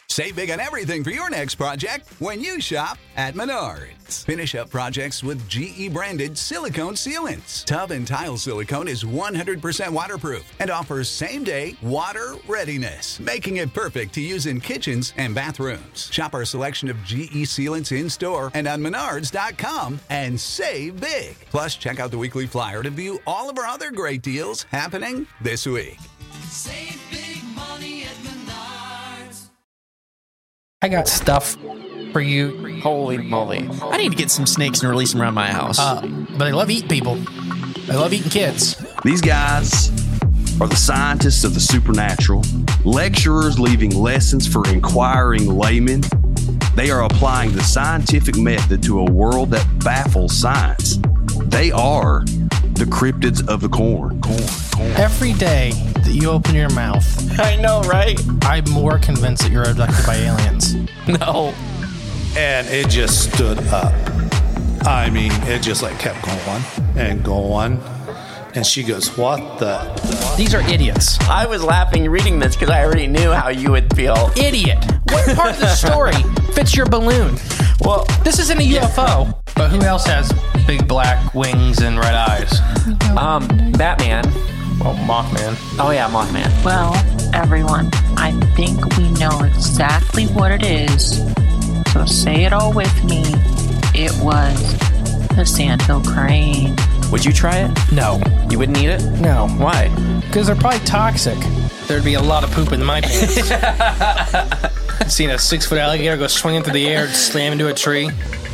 Save big on everything for your next project when you shop at Menards. Finish up projects with GE-branded silicone sealants. Tub and tile silicone is 100% waterproof and offers same-day water readiness, making it perfect to use in kitchens and bathrooms. Shop our selection of GE sealants in-store and on Menards.com and save big. Plus, check out the weekly flyer to view all of our other great deals happening this week. Save big money at Menards. I got stuff for you. Holy moly. I need to get some snakes and release them around my house. But they love eating people. They love eating kids. These guys are the scientists of the supernatural, lecturers leaving lessons for inquiring laymen. They are applying the scientific method to a world that baffles science. They are the cryptids of the corn. Every day that you open your mouth, I know, right? I'm more convinced that you're abducted by aliens. No. And it just stood up. I mean, it just like kept going and going. And she goes, what the? These are idiots. I was laughing reading this because I already knew how you would feel. Idiot. What part of the story fits your balloon? Well, This isn't a UFO. But who else has big black wings and red eyes? Batman. Well, Mothman. Oh, yeah, Mothman. Well, everyone, I think we know exactly what it is. So say it all with me. It was the Sandhill Crane. Would you try it? No. You wouldn't eat it? No. Why? Because they're probably toxic. There'd be a lot of poop in my pants. I've seen a 6-foot alligator go swinging through the air and slam into a tree.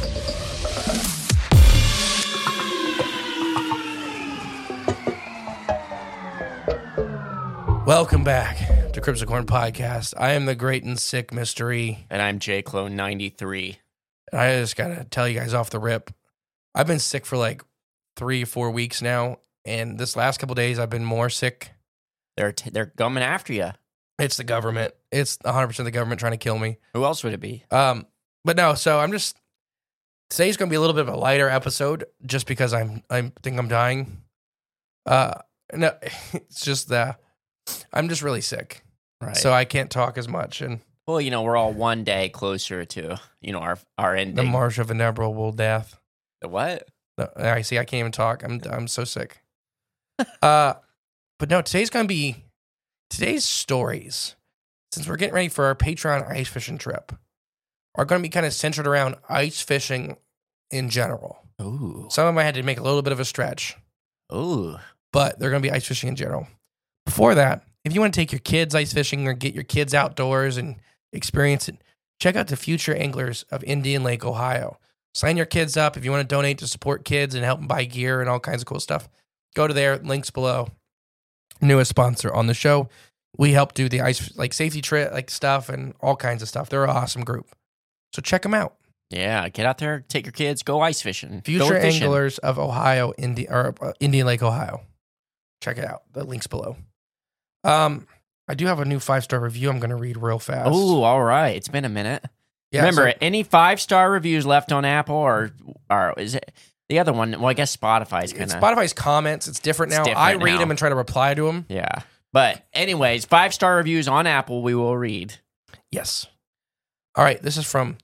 Welcome back to Cryptocorn Podcast. I am the great and sick mystery. And I'm JClone93. And I just gotta tell you guys off the rip, I've been sick for like 3 or 4 weeks now, and this last couple days I've been more sick. They're coming after you. It's the government. It's 100% the government trying to kill me. Who else would it be? But no, so today's gonna be a little bit of a lighter episode just because I think I'm dying. No, it's just that I'm just really sick. Right. So I can't talk as much, and Well, we're all one day closer to, our ending. the march of inevitable death. The what? No, I see. I can't even talk. I'm so sick. But no, today's stories, since we're getting ready for our Patreon ice fishing trip, are going to be kind of centered around ice fishing in general. Ooh. Some of them I had to make a little bit of a stretch, Ooh. but they're going to be ice fishing in general. Before that, if you want to take your kids ice fishing or get your kids outdoors and experience it, check out the Future Anglers of Indian Lake, Ohio. Sign your kids up if you want to donate to support kids and help them buy gear and all kinds of cool stuff. Go to their links below. Newest sponsor on the show. We help do the ice safety trip stuff and all kinds of stuff. They're an awesome group. So check them out. Yeah, get out there, take your kids, go ice fishing. Future Anglers of Ohio, Indian Lake, Ohio. Check it out. The link's below. I do have a new 5-star review I'm going to read real fast. Oh, all right. It's been a minute. Yeah, Remember, so- any 5-star reviews left on Apple or is it the other one? Well, I guess Spotify's kind of... Spotify's comments. It's different now. I read them and try to reply to them. Yeah. But anyways, 5-star reviews on Apple we will read. Yes. All right. This is from...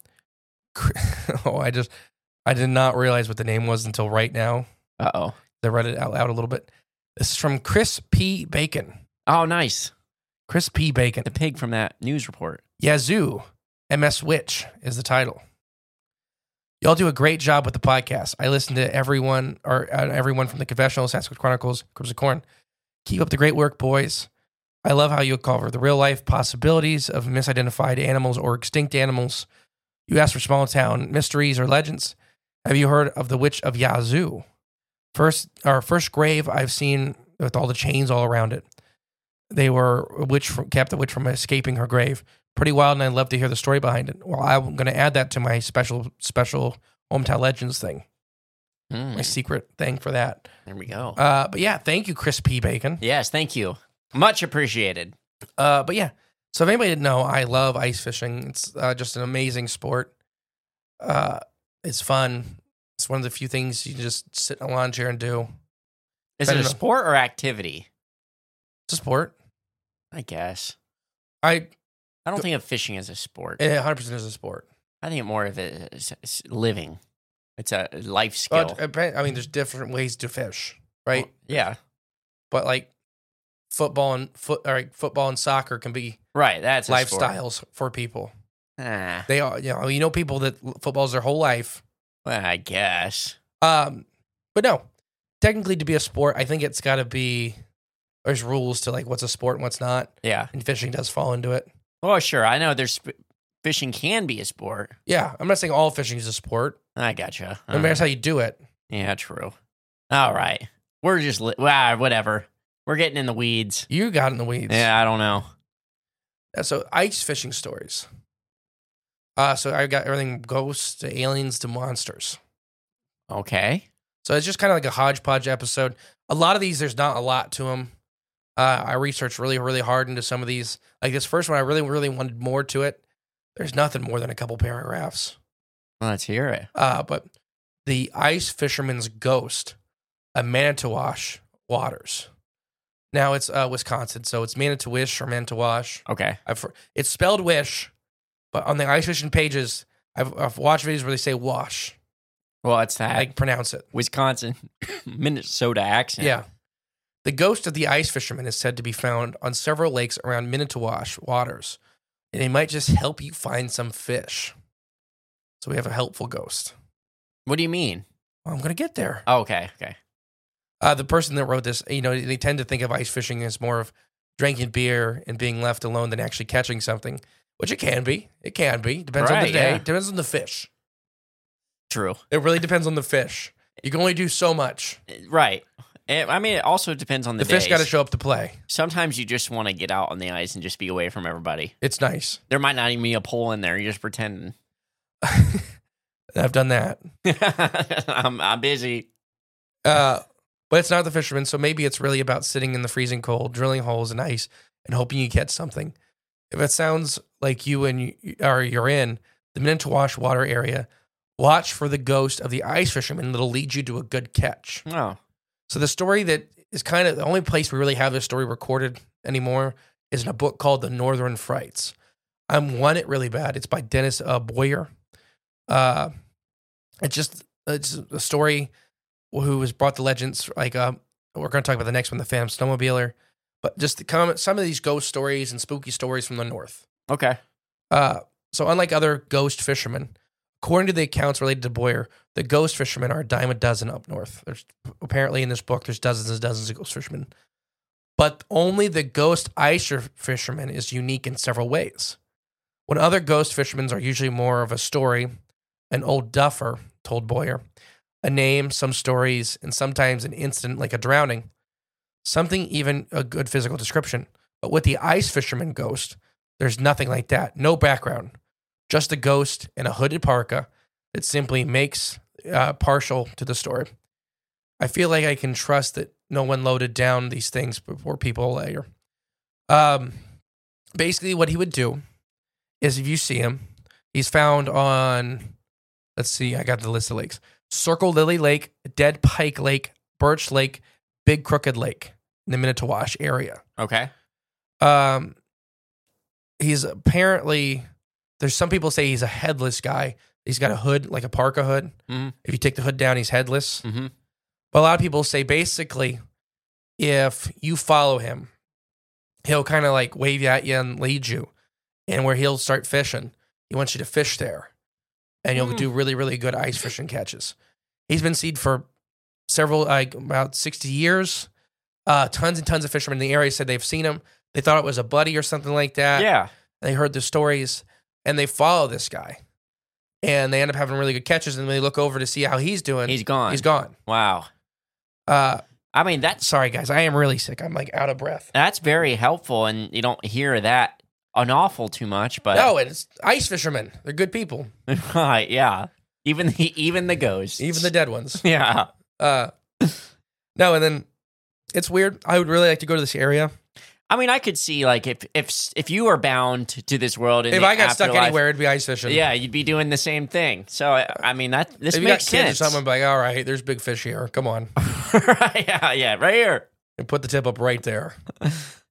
I did not realize what the name was until right now. Uh-oh. I read it out loud a little bit. This is from Chris P. Bacon. Oh, nice. Chris P. Bacon. The pig from that news report. Yazoo, MS Witch is the title. Y'all do a great job with the podcast. I listen to everyone from the Confessional, Sasquatch Chronicles, Crypts of Corn. Keep up the great work, boys. I love how you cover the real-life possibilities of misidentified animals or extinct animals. You ask for small-town mysteries or legends. Have you heard of the Witch of Yazoo? First grave I've seen with all the chains all around it. They kept the witch from escaping her grave. Pretty wild, and I'd love to hear the story behind it. Well, I'm going to add that to my special Hometown Legends thing. My secret thing for that. There we go. But yeah, thank you, Chris P. Bacon. Yes, thank you. Much appreciated. But yeah, so if anybody didn't know, I love ice fishing. It's just an amazing sport. It's fun. It's one of the few things you can just sit in a lawn chair and do. Is it a sport or activity? It's a sport. I guess. I I don't think of fishing as a sport. 100% is a sport. I think more of it is living. It's a life skill. I mean, there's different ways to fish, right? Well, yeah. But like football and soccer can be Right. That's a sport. lifestyles for people. Ah, They are, people that football's their whole life. well, I guess. But no, technically to be a sport, I think it's got to be. There's rules to like what's a sport and what's not, Yeah. and fishing does fall into it. Well, sure. I know fishing can be a sport. Yeah, I'm not saying all fishing is a sport. I gotcha. I mean, that's how you do it. Yeah, true. All right. We're just, whatever. We're getting in the weeds. You got in the weeds. Yeah, I don't know. So ice fishing stories. So I got everything ghosts to aliens to monsters. Okay. So it's just kind of like a hodgepodge episode. A lot of these, there's not a lot to them. I researched really, really hard into some of these. Like this first one, I really, really wanted more to it. There's nothing more than a couple paragraphs. Well, let's hear it. But the ice fisherman's ghost, a Manitowash waters. Now it's Wisconsin, so it's Manitowish or Manitowash. Okay. It's spelled wish, but on the ice fishing pages, I've watched videos where they say wash. Well, it's that I pronounce it. Wisconsin, Minnesota accent. Yeah. The ghost of the ice fisherman is said to be found on several lakes around Manitowash waters, and it might just help you find some fish. So we have a helpful ghost. What do you mean? Well, I'm going to get there. Oh, okay. Okay. The person that wrote this, they tend to think of ice fishing as more of drinking beer and being left alone than actually catching something, which it can be. It can be. Depends on the Right, day. yeah. Depends on the fish. True. It really depends on the fish. You can only do so much. Right. I mean, it also depends on the The fish days. got to show up to play. Sometimes you just want to get out on the ice and just be away from everybody. It's nice. There might not even be a pole in there. You're just pretending. I've done that. I'm busy. But it's not the fisherman, so maybe it's really about sitting in the freezing cold, drilling holes in ice, and hoping you catch something. If it sounds like you're in the Minitowash water area, watch for the ghost of the ice fisherman that'll lead you to a good catch. Oh. So the story that is kind of the only place we really have this story recorded anymore is in a book called The Northern Frights. I want it really bad. It's by Dennis Boyer. It's a story who has brought the legends. Like we're going to talk about the next one, the Phantom Snowmobiler, but just to comment some of these ghost stories and spooky stories from the north. Okay. So unlike other ghost fishermen, according to the accounts related to Boyer, the ghost fishermen are a dime a dozen up north. There's apparently in this book, there's dozens and dozens of ghost fishermen, but only the ghost ice fisherman is unique in several ways. When other ghost fishermen are usually more of a story, an old duffer, told Boyer, a name, some stories, and sometimes an incident like a drowning, something even a good physical description. But with the ice fisherman ghost, there's nothing like that. No background, just a ghost in a hooded parka that simply makes partial to the story. I feel like I can trust that no one loaded down these things before people later. Basically, what he would do is if you see him, he's found on, let's see, I got the list of lakes. Circle Lily Lake, Dead Pike Lake, Birch Lake, Big Crooked Lake in the Minitowash area. Okay. He's apparently, there's some people say he's a headless guy. He's got a hood, like a parka hood. Mm-hmm. If you take the hood down, he's headless. Mm-hmm. But a lot of people say basically, if you follow him, he'll kind of like wave at you and lead you. And where he'll start fishing, he wants you to fish there. And you'll do really, really good ice fishing catches. He's been seen for several, about 60 years. Tons and tons of fishermen in the area said they've seen him. They thought it was a buddy or something like that. Yeah. They heard the stories, and they follow this guy. And they end up having really good catches, and when they look over to see how he's doing, He's gone. He's gone. Wow. I mean, sorry, guys. I am really sick. I'm like out of breath. That's very helpful, and you don't hear that an awful too much, but No, it's ice fishermen. They're good people. right, yeah. Even the ghosts. Even the dead ones. Yeah. No, and then it's weird. I would really like to go to this area. I mean, I could see like if you were bound to this world, in If the I got stuck afterlife, anywhere, it'd be ice fishing. yeah, you'd be doing the same thing. So I mean, this If you got makes kids sense. or something, I'd be like, all right, there's big fish here. Come on. yeah, right here. And put the tip up right there.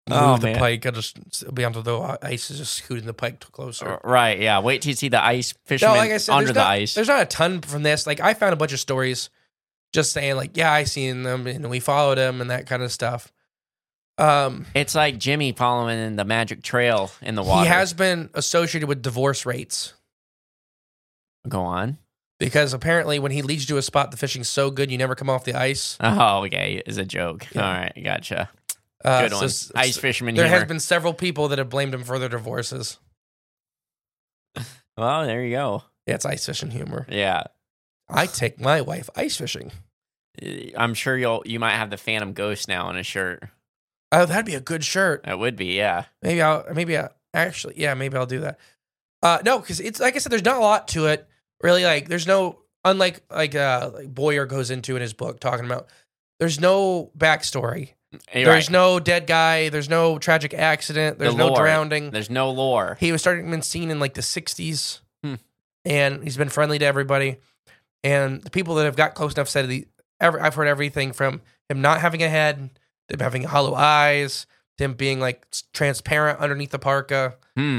move the man. pike. I'll just be onto the ice is just scooting the pike closer. Right, yeah. Wait till you see the ice fishermen No, like I said, under the ice. ice. There's not a ton from this. Like I found a bunch of stories just saying like, yeah, I seen them and we followed him and that kind of stuff. It's like Jimmy following the magic trail in the water. He has been associated with divorce rates Go on. because apparently when he leads you to a spot, the fishing's so good you never come off the ice. Oh, okay. It's a joke. Yeah. All right, gotcha. Good one. Ice fisherman There humor. has been several people that have blamed him for their divorces. Well, there you go. Yeah, it's ice fishing humor. Yeah. I take my wife ice fishing. I'm sure you might have the Phantom Ghost now on a shirt. Oh, that'd be a good shirt. That would be, yeah. Maybe I'll do that. No, because it's like I said, there's not a lot to it. Really, like there's no unlike like Boyer goes into in his book talking about. There's no backstory. You're There's right. no dead guy. There's no tragic accident. There's The no lore. drowning. There's no lore. He was been seen in like the 60s, Hmm. and he's been friendly to everybody. And the people that have got close enough said I've heard everything from him not having a head, to him having hollow eyes, to him being like transparent underneath the parka.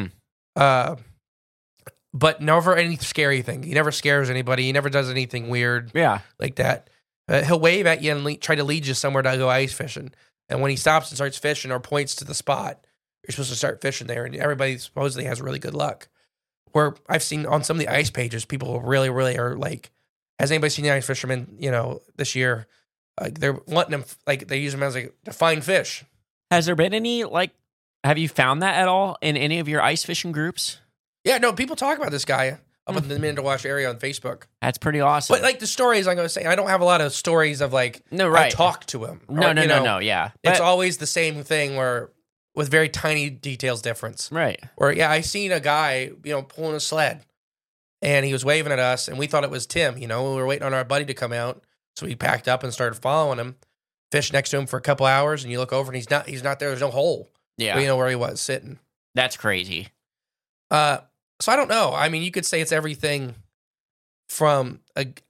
But never any scary thing. He never scares anybody. He never does anything weird Yeah. like that. He'll wave at you and try to lead you somewhere to go ice fishing. And when he stops and starts fishing or points to the spot, you're supposed to start fishing there. And everybody supposedly has really good luck. Where I've seen on some of the ice pages, people really, really are like, has anybody seen the ice fisherman, this year? They're wanting them, like they use them as like to find fish. Has there been any, have you found that at all in any of your ice fishing groups? Yeah, no, people talk about this guy up in the Minnewash area on Facebook. That's pretty awesome. But like the stories, I'm going to say, I don't have a lot of stories of like, No, I right. talked to him. No, yeah. It's But- always the same thing where with very tiny details difference. Right. Where, yeah, I seen a guy, pulling a sled and he was waving at us and we thought it was Tim, we were waiting on our buddy to come out. So we packed up and started following him, fished next to him for a couple hours and you look over and he's not there. There's no hole. Yeah. But you know where he was sitting. That's crazy. So I don't know. I mean, you could say it's everything from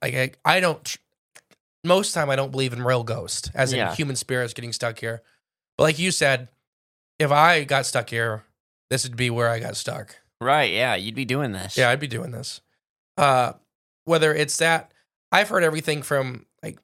most of the time I don't believe in real ghost, as in Yeah. human spirits getting stuck here. But like you said, if I got stuck here, this would be where I got stuck. Right, yeah. You'd be doing this. Yeah, I'd be doing this. Whether it's that, I've heard everything from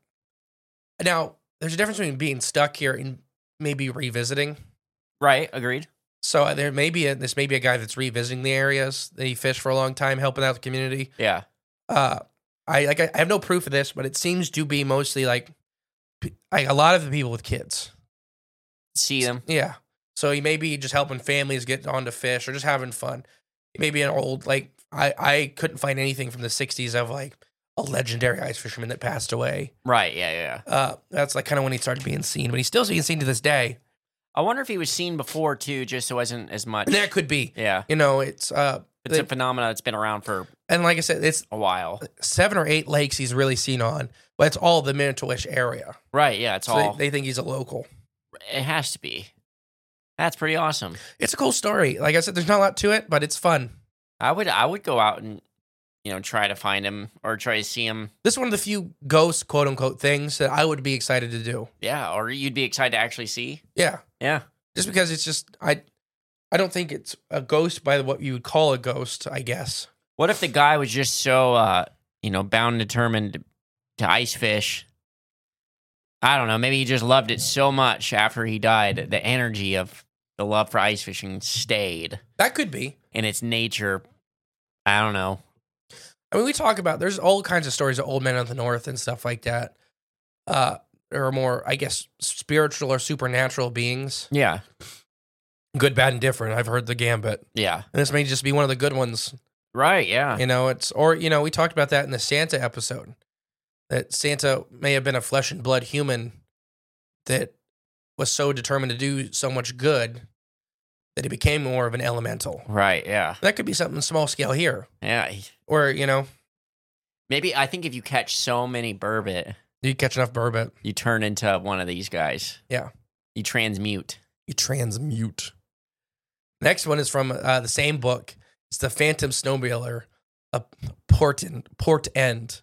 now there's a difference between being stuck here and maybe revisiting. Right, agreed. So there may be this may be a guy that's revisiting the areas that he fished for a long time, helping out the community. Yeah. I have no proof of this, but it seems to be mostly like a lot of the people with kids. See them. Yeah. So he may be just helping families get on to fish or just having fun. He may be an old, I couldn't find anything from the 60s of like a legendary ice fisherman that passed away. Right, yeah. That's like kind of when he started being seen, but he's still being seen to this day. I wonder if he was seen before, too, just so it wasn't as much. And that could be. Yeah. It's It's a phenomenon that's been around for and like I said, it's a while. 7 or 8 lakes he's really seen on, but it's all the Minnewash area. Right, yeah. It's So all. they think he's a local. It has to be. That's pretty awesome. It's a cool story. Like I said, there's not a lot to it, but it's fun. I would go out and, try to find him or try to see him. This is one of the few ghost, quote unquote, things that I would be excited to do. Yeah, or you'd be excited to actually see. Yeah. Yeah. Just because it's just, I don't think it's a ghost by what you would call a ghost, I guess. What if the guy was just so, bound and determined to ice fish? I don't know. Maybe he just loved it so much after he died. The energy of the love for ice fishing stayed That could be. in its nature. I don't know. I mean, we talk about, there's all kinds of stories of old men of the north and stuff like that. Or more, I guess, spiritual or supernatural beings. Yeah. Good, bad, and different. I've heard the gambit. Yeah. And this may just be one of the good ones. Right. Yeah. We talked about that in the Santa episode. That Santa may have been a flesh and blood human that was so determined to do so much good that he became more of an elemental. Right. Yeah. That could be something small scale here. Yeah. Or, Maybe I think if you catch so many burbot, you catch enough burbot. you turn into one of these guys. Yeah. You transmute. You transmute. Next one is from the same book. It's the Phantom Snowmobiler, Port End.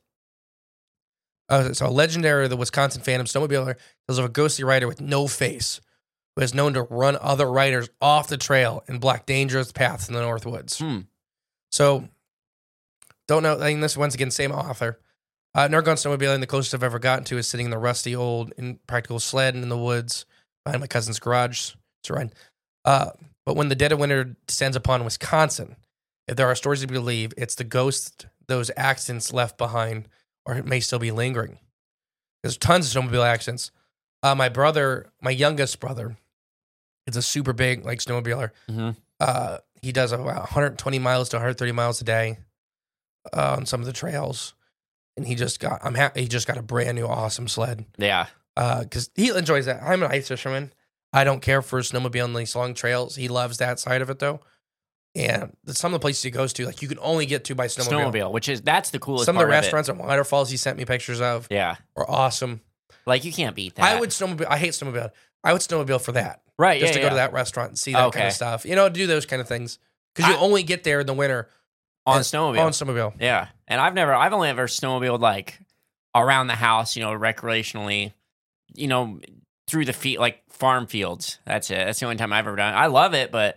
So a legendary, the Wisconsin Phantom Snowmobiler tells of a ghostly rider with no face who is known to run other riders off the trail and block dangerous paths in the North Woods. So, don't know. I mean, this once again, same author. Never gone snowmobiling. The closest I've ever gotten to is sitting in the rusty old impractical sled in the woods behind my cousin's garage. It's a ride. But when the dead of winter descends upon Wisconsin, if there are stories to believe, it's the ghosts those accidents left behind, or it may still be lingering. There's tons of snowmobile accidents. My youngest brother, is a super big snowmobiler. He does about 120 miles to 130 miles a day on some of the trails, and he just got a brand new awesome sled. Yeah, because he enjoys that. I'm an ice fisherman. I don't care for snowmobiling these long trails. He loves that side of it though. And some of the places he goes to, you can only get to by snowmobile. That's the coolest. Some of part the restaurants and waterfalls he sent me pictures of, are awesome. You can't beat that. I would snowmobile. I hate snowmobile. I would snowmobile for that, right? Just to go to that restaurant and see that kind of stuff. Do those kind of things because you only get there in the winter on snowmobile. Yeah, and I've only ever snowmobiled around the house, recreationally, through the farm fields. That's it. That's the only time I've ever done it. I love it, but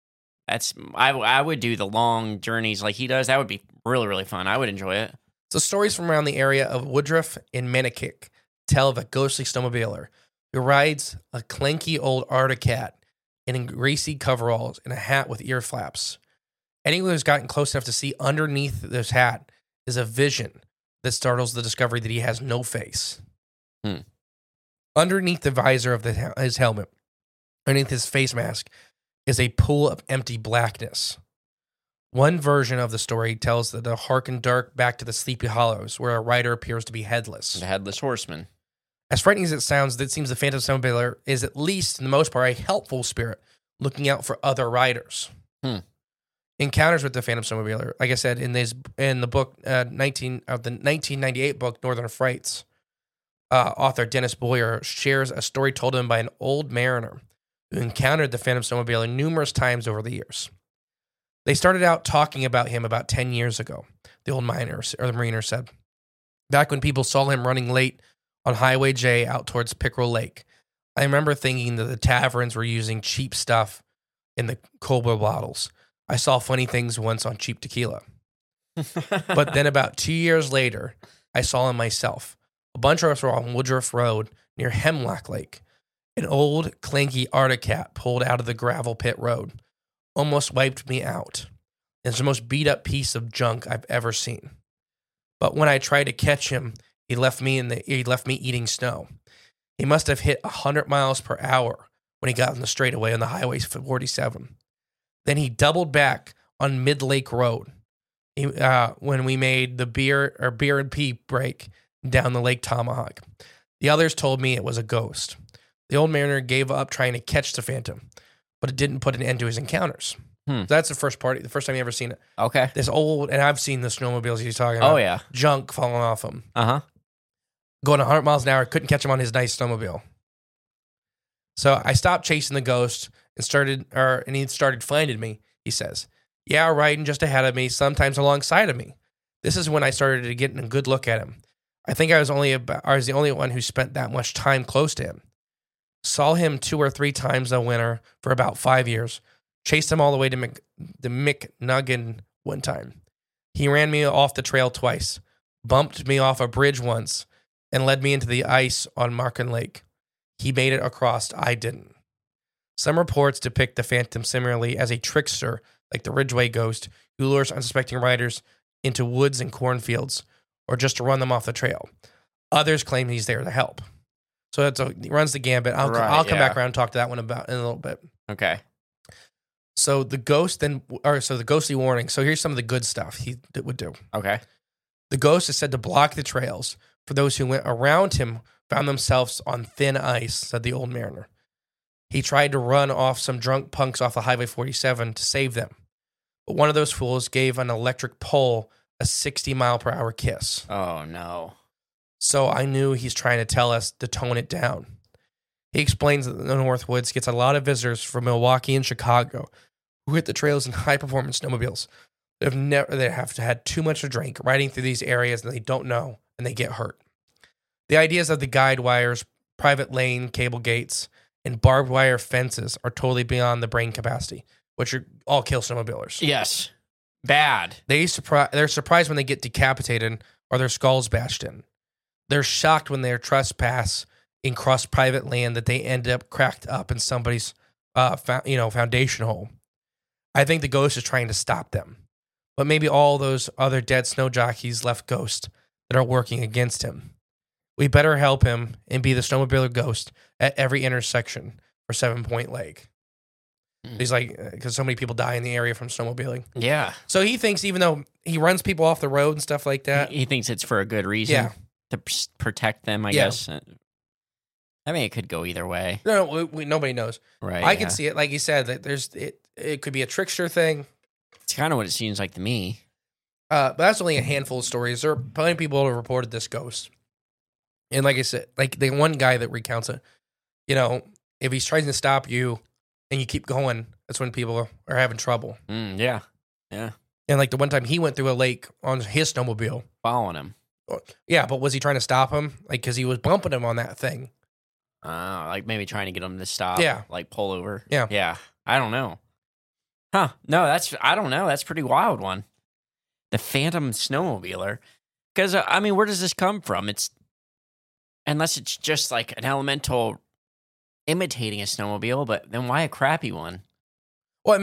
I would do the long journeys like he does. That would be really, really fun. I would enjoy it. So stories from around the area of Woodruff and Manikick tell of a ghostly snowmobiler who rides a clanky old Arctic cat in greasy coveralls and a hat with ear flaps. Anyone who's gotten close enough to see underneath this hat is a vision that startles the discovery that he has no face. Underneath the visor of his helmet, underneath his face mask, is a pool of empty blackness. One version of the story tells that to harken dark back to the Sleepy Hollows, where a rider appears to be headless. The Headless Horseman. As frightening as it sounds, it seems the Phantom Snowmobiler is, at least in the most part, a helpful spirit looking out for other riders. Encounters with the Phantom Snowmobiler, like I said, in the book, the 1998 book, Northern Frights, author Dennis Boyer shares a story told him by an old mariner who encountered the Phantom Snowmobiler numerous times over the years. They started out talking about him about 10 years ago, the old mariner said. Back when people saw him running late on Highway J out towards Pickerel Lake, I remember thinking that the taverns were using cheap stuff in the Cobra bottles. I saw funny things once on cheap tequila. But then about 2 years later, I saw him myself. A bunch of us were on Woodruff Road near Hemlock Lake. An old, clanky Arctic cat pulled out of the gravel pit road. Almost wiped me out. It's the most beat-up piece of junk I've ever seen. But when I tried to catch him, he left me eating snow. He must have hit 100 miles per hour when he got on the straightaway on the Highway 47. Then he doubled back on Mid-Lake Road when we made the beer and pea break down the Lake Tomahawk. The others told me it was a ghost. The old mariner gave up trying to catch the Phantom, but it didn't put an end to his encounters. So that's the first time you ever seen it. Okay. This old, and I've seen the snowmobiles he's talking about. Oh, yeah. Junk falling off him. Uh-huh. Going 100 miles an hour, couldn't catch him on his nice snowmobile. So I stopped chasing the ghost and he started finding me, he says. Yeah, riding just ahead of me, sometimes alongside of me. This is when I started to get a good look at him. I think I was the only one who spent that much time close to him. Saw him 2 or 3 times a winter for about 5 years. Chased him all the way to McNuggan one time. He ran me off the trail twice, bumped me off a bridge once, and led me into the ice on Marken Lake. He made it across, I didn't. Some reports depict the Phantom similarly as a trickster, like the Ridgway Ghost, who lures unsuspecting riders into woods and cornfields, or just to run them off the trail. Others claim he's there to help. So he runs the gambit. I'll come back around and talk to that one about in a little bit. Okay. So the ghostly warning. So here's some of the good stuff he would do. Okay. The ghost is said to block the trails for those who went around him found themselves on thin ice, said the old mariner. He tried to run off some drunk punks off the Highway 47 to save them. But one of those fools gave an electric pole a 60-mile-per-hour kiss. Oh, no. So I knew he's trying to tell us to tone it down. He explains that the North Woods gets a lot of visitors from Milwaukee and Chicago who hit the trails in high-performance snowmobiles. They have had too much to drink riding through these areas and they don't know, and they get hurt. The ideas of the guide wires, private lane, cable gates, and barbed wire fences are totally beyond the brain capacity, which are all kill snowmobilers. Yes. Bad. They're surprised when they get decapitated or their skulls bashed in. They're shocked when they trespass and cross private land that they end up cracked up in somebody's foundation hole. I think the ghost is trying to stop them. But maybe all those other dead snow jockeys left ghosts that are working against him. We better help him and be the snowmobiler ghost at every intersection for 7 Point Lake. He's like, because so many people die in the area from snowmobiling. Yeah. So he thinks even though he runs people off the road and stuff like that. He thinks it's for a good reason. Yeah. To protect them, I guess. I mean, it could go either way. No, nobody knows. Right. I can see it. Like you said, that it could be a trickster thing. It's kind of what it seems like to me. But that's only a handful of stories. There are plenty of people who have reported this ghost. And like I said, like the one guy that recounts it, if he's trying to stop you and you keep going, that's when people are having trouble. Yeah. Yeah. And like the one time he went through a lake on his snowmobile. Following him. Yeah, but was he trying to stop him? Like, because he was bumping him on that thing. Like maybe trying to get him to stop. Yeah. Like pull over. Yeah. Yeah. I don't know. Huh. No, I don't know. That's a pretty wild one. The Phantom Snowmobiler. Because, where does this come from? Unless it's just like an elemental imitating a snowmobile, but then why a crappy one? Well,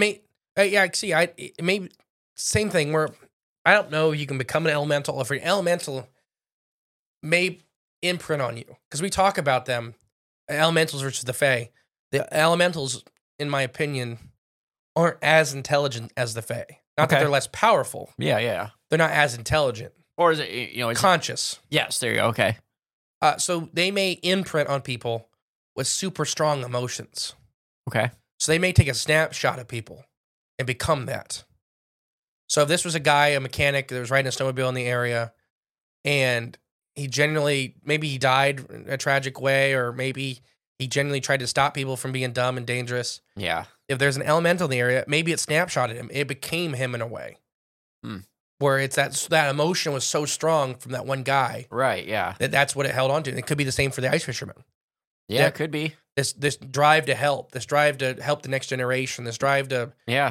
it may, same thing where I don't know if you can become an elemental. If an elemental may imprint on you, because we talk about them, elementals versus the Fae. The elementals, in my opinion, aren't as intelligent as the Fae. Not that they're less powerful. Yeah, yeah. They're not as intelligent. Or is it, it's conscious? Yes, there you go. Okay. So they may imprint on people with super strong emotions. Okay. So they may take a snapshot of people and become that. So if this was a mechanic that was riding a snowmobile in the area, and maybe he died in a tragic way, or maybe he genuinely tried to stop people from being dumb and dangerous. Yeah. If there's an elemental in the area, maybe it snapshotted him. It became him in a way. Where it's that emotion was so strong from that one guy. Right, yeah. That's what it held on to. And it could be the same for the ice fisherman. Yeah, it could be. This drive to help, this drive to help the next generation, this drive to,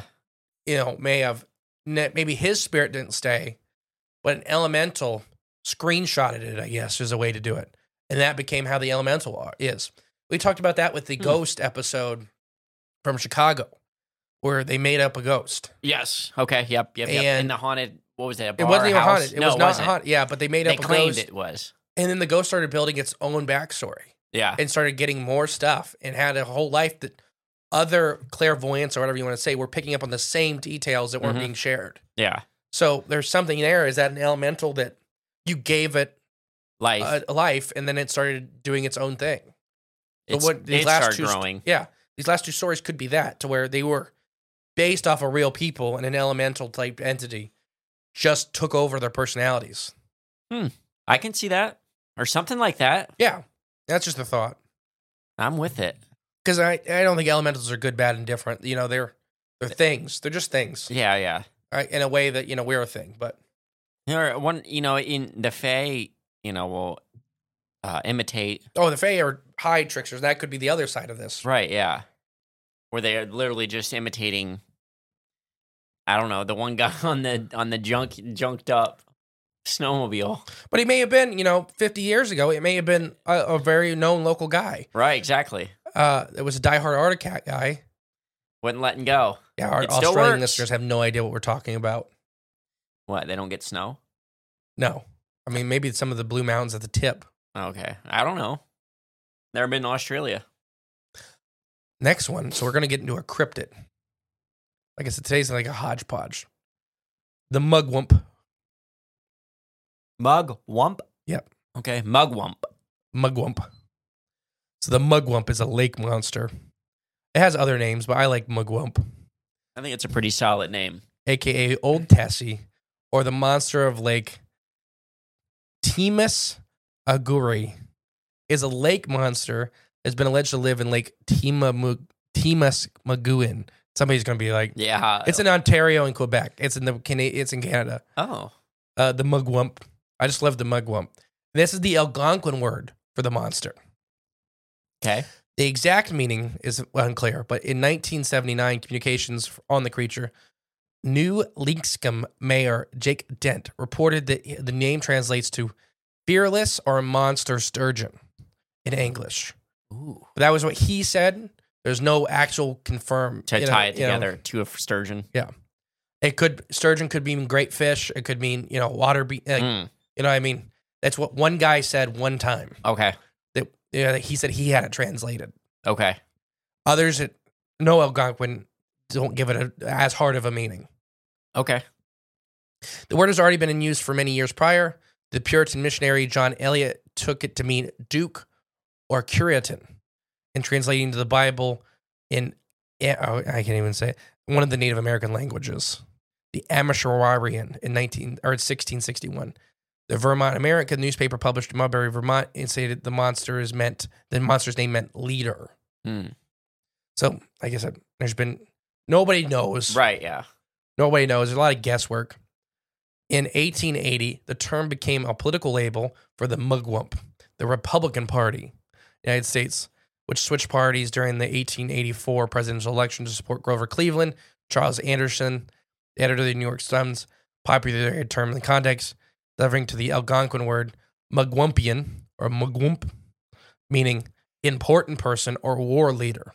maybe his spirit didn't stay, but an elemental screenshotted it, I guess, is a way to do it. And that became how the elemental is. We talked about that with the ghost episode from Chicago, where they made up a ghost. Yes. Okay. Yep. And the haunted, what was that? It wasn't even house? haunted. It was not haunted. Yeah, but they made up a ghost. They claimed it was. And then the ghost started building its own backstory. Yeah. And started getting more stuff and had a whole life that other clairvoyants or whatever you want to say were picking up on the same details that weren't being shared. Yeah. So there's something there. Is that an elemental that you gave it life, a life, and then it started doing its own thing? It started growing. These last two stories could be that, to where they were based off of real people, and an elemental type entity just took over their personalities. I can see that, or something like that. Yeah, that's just a thought. I'm with it, because I don't think elementals are good, bad, and different. They're things. They're just things. Yeah, yeah. In a way that we're a thing, but in the Fae, will imitate. Oh, the Fae are high tricksters. That could be the other side of this, right? Yeah, where they are literally just imitating. I don't know, the one guy on the junked up snowmobile. But he may have been, 50 years ago, it may have been a very known local guy. Right, exactly. It was a diehard Arctic Cat guy. Wasn't letting go. Yeah, our Australian listeners have no idea what we're talking about. What, they don't get snow? No. I mean, maybe some of the Blue Mountains at the tip. Okay. I don't know. Never been to Australia. Next one. So we're going to get into a cryptid. Like I said, today's like a hodgepodge. The mugwump. Mugwump? Yep. Okay, mugwump. Mugwump. So the mugwump is a lake monster. It has other names, but I like mugwump. I think it's a pretty solid name. AKA Old Tessie, or the monster of Lake Timus Aguri, is a lake monster that's been alleged to live in Lake Timusmaguin. Somebody's going to be like, yeah, it's in Ontario and Quebec. It's in Canada. Oh. The mugwump. I just love the mugwump. This is the Algonquin word for the monster. Okay. The exact meaning is unclear, but in 1979, communications on the creature, New Linkscombe Mayor Jake Dent reported that the name translates to fearless or monster sturgeon in English. Ooh. But that was what he said. There's no actual confirmed To tie it together to a sturgeon. Sturgeon could mean great fish. It could mean, water. You know what I mean? That's what one guy said one time. Okay. That he said he had it translated. Okay. Others that know Algonquin don't give it as hard of a meaning. Okay. The word has already been in use for many years prior. The Puritan missionary John Eliot took it to mean duke or Curitan, and translating to the Bible in, I can't even say it, one of the Native American languages, the Amishawarian in 1661. The Vermont American newspaper published in Mulberry, Vermont, and stated the monster's name meant leader. So, like I said, nobody knows. Right, yeah. Nobody knows. There's a lot of guesswork. In 1880, the term became a political label for the Mugwump, the Republican Party, in the United States, which switched parties during the 1884 presidential election to support Grover Cleveland. Charles Anderson, the editor of the New York Times, popularized the term in the context, delivering to the Algonquin word Mugwumpian, or Mugwump, meaning important person or war leader.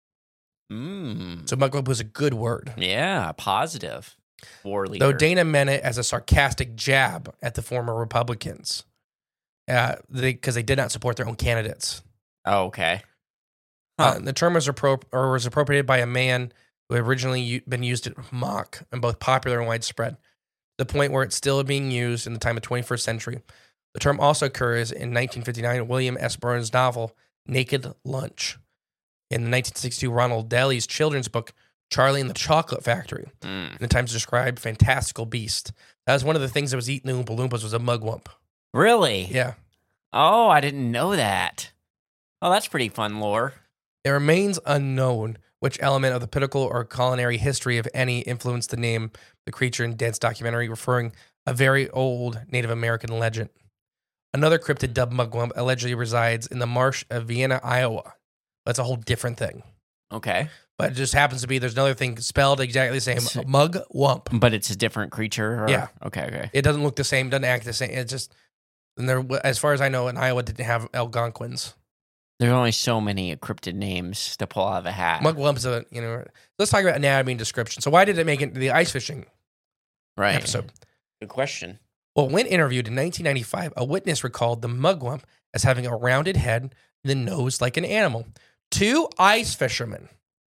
So Mugwump was a good word. Yeah, positive. War leader. Though Dana meant it as a sarcastic jab at the former Republicans, because they did not support their own candidates. Oh, okay. Huh. The term was appropriated by a man who had originally been used at mock and both popular and widespread, the point where it's still being used in the time of the 21st century. The term also occurs in 1959 William S. Burns' novel Naked Lunch. In the 1962 Ronald Daly's children's book Charlie and the Chocolate Factory, in the Times described fantastical beast. That was one of the things that was eating the Oompa Loompas was a mugwump. Really? Yeah. Oh, I didn't know that. Oh, that's pretty fun lore. It remains unknown which element of the political or culinary history, if any, influenced the name the creature in Dent's documentary, referring a very old Native American legend. Another cryptid dubbed Mugwump allegedly resides in the marsh of Vienna, Iowa. That's a whole different thing. Okay. But it just happens to be there's another thing spelled exactly the same, Mugwump. But it's a different creature? Or? Yeah. Okay. It doesn't look the same, doesn't act the same. It's just, and there, as far as I know, in Iowa didn't have Algonquins. There's only so many cryptid names to pull out of a hat. Mugwump's let's talk about anatomy and description. So why did it make it into the ice fishing episode? Good question. Well, when interviewed in 1995, a witness recalled the mugwump as having a rounded head and a nose like an animal. 2 ice fishermen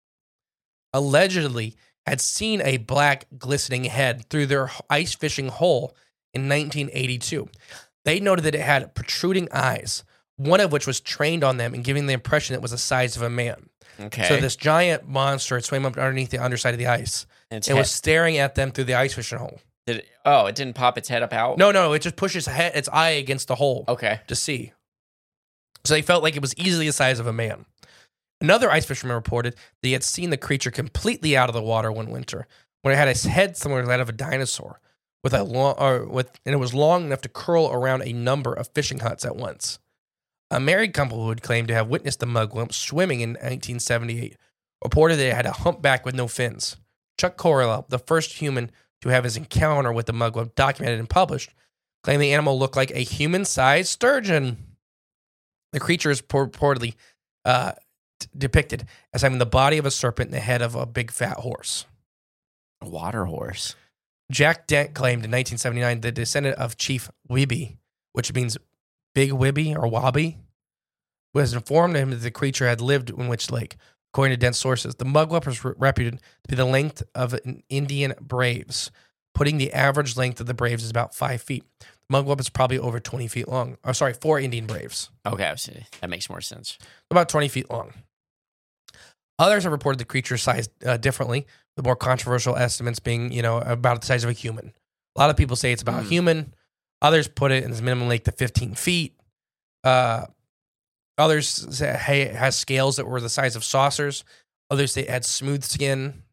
allegedly had seen a black glistening head through their ice fishing hole in 1982. They noted that it had protruding eyes, one of which was trained on them and giving the impression it was the size of a man. Okay. So this giant monster had swam up underneath the underside of the ice. And it was staring at them through the ice fishing hole. it didn't pop its head up out? No, it just pushes its eye against the hole. Okay. To see. So they felt like it was easily the size of a man. Another ice fisherman reported that he had seen the creature completely out of the water one winter, when it had its head similar to that of a dinosaur, and it was long enough to curl around a number of fishing huts at once. A married couple who had claimed to have witnessed the mugwump swimming in 1978 reported that it had a humpback with no fins. Chuck Correll, the first human to have his encounter with the mugwump documented and published, claimed the animal looked like a human-sized sturgeon. The creature is purportedly depicted as having the body of a serpent and the head of a big fat horse. A water horse. Jack Dent claimed in 1979 the descendant of Chief Wibby, which means Big Wibby or Wabi, was informed him that the creature had lived in Witch Lake. According to Dent's sources, the mugwump was reputed to be the length of an Indian Braves, putting the average length of the Braves is about 5 feet. The mugwump is probably over 20 feet long. 4 Indian Braves. Okay, I see. That makes more sense. About 20 feet long. Others have reported the creature's size differently, with more controversial estimates being, about the size of a human. A lot of people say it's about a human. Others put it in its minimum length to 15 feet. Others say, hey, it has scales that were the size of saucers. Others say it had smooth skin.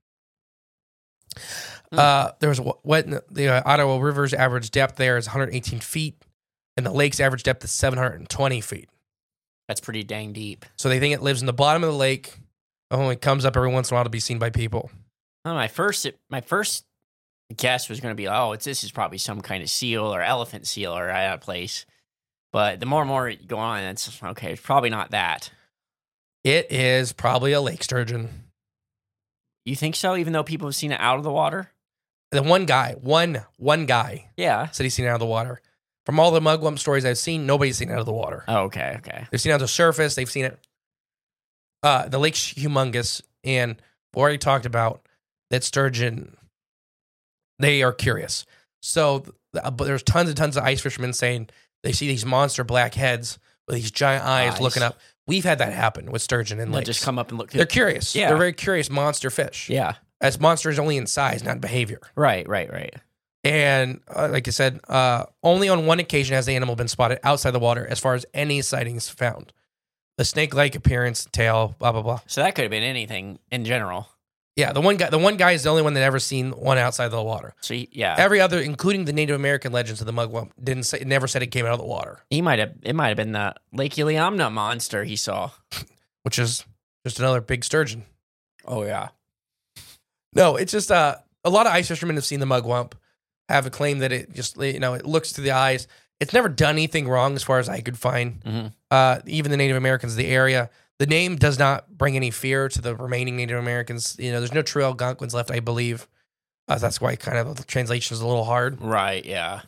There was the Ottawa River's average depth there is 118 feet, and the lake's average depth is 720 feet. That's pretty dang deep. So they think it lives in the bottom of the lake. Only comes up every once in a while to be seen by people. Oh, my first guess was going to be, this is probably some kind of seal or elephant seal or out of place. But the more and more you go on, it's okay. It's probably not that. It is probably a lake sturgeon. You think so? Even though people have seen it out of the water? The one guy Yeah. said he's seen it out of the water. From all the mugwump stories I've seen, nobody's seen it out of the water. Oh, okay. They've seen it on the surface. They've seen it. The lake's humongous, and we already talked about that sturgeon. They are curious. So, but there's tons and tons of ice fishermen saying they see these monster black heads with these giant eyes looking up. We've had that happen with sturgeon in They'll lakes. just come up and look. They're curious. Yeah. They're very curious monster fish. Yeah. As monsters only in size, not in behavior. Right. And like I said, only on one occasion has the animal been spotted outside the water as far as any sightings found. The snake-like appearance, tail, blah, blah, blah. So that could have been anything in general. Yeah, the one guy is the only one that ever seen one outside the water. So yeah, Every other, including the Native American legends of the mugwump, never said it came out of the water. it might have been the Lake Iliamna monster he saw. Which is just another big sturgeon. Oh yeah. No, it's just a lot of ice fishermen have seen the mugwump, have a claim that it just, it looks through the eyes. It's never done anything wrong as far as I could find. Mm-hmm. Even the Native Americans, the area, the name does not bring any fear to the remaining Native Americans. There's no true Algonquins left, I believe. That's why kind of the translation is a little hard. Right. Yeah.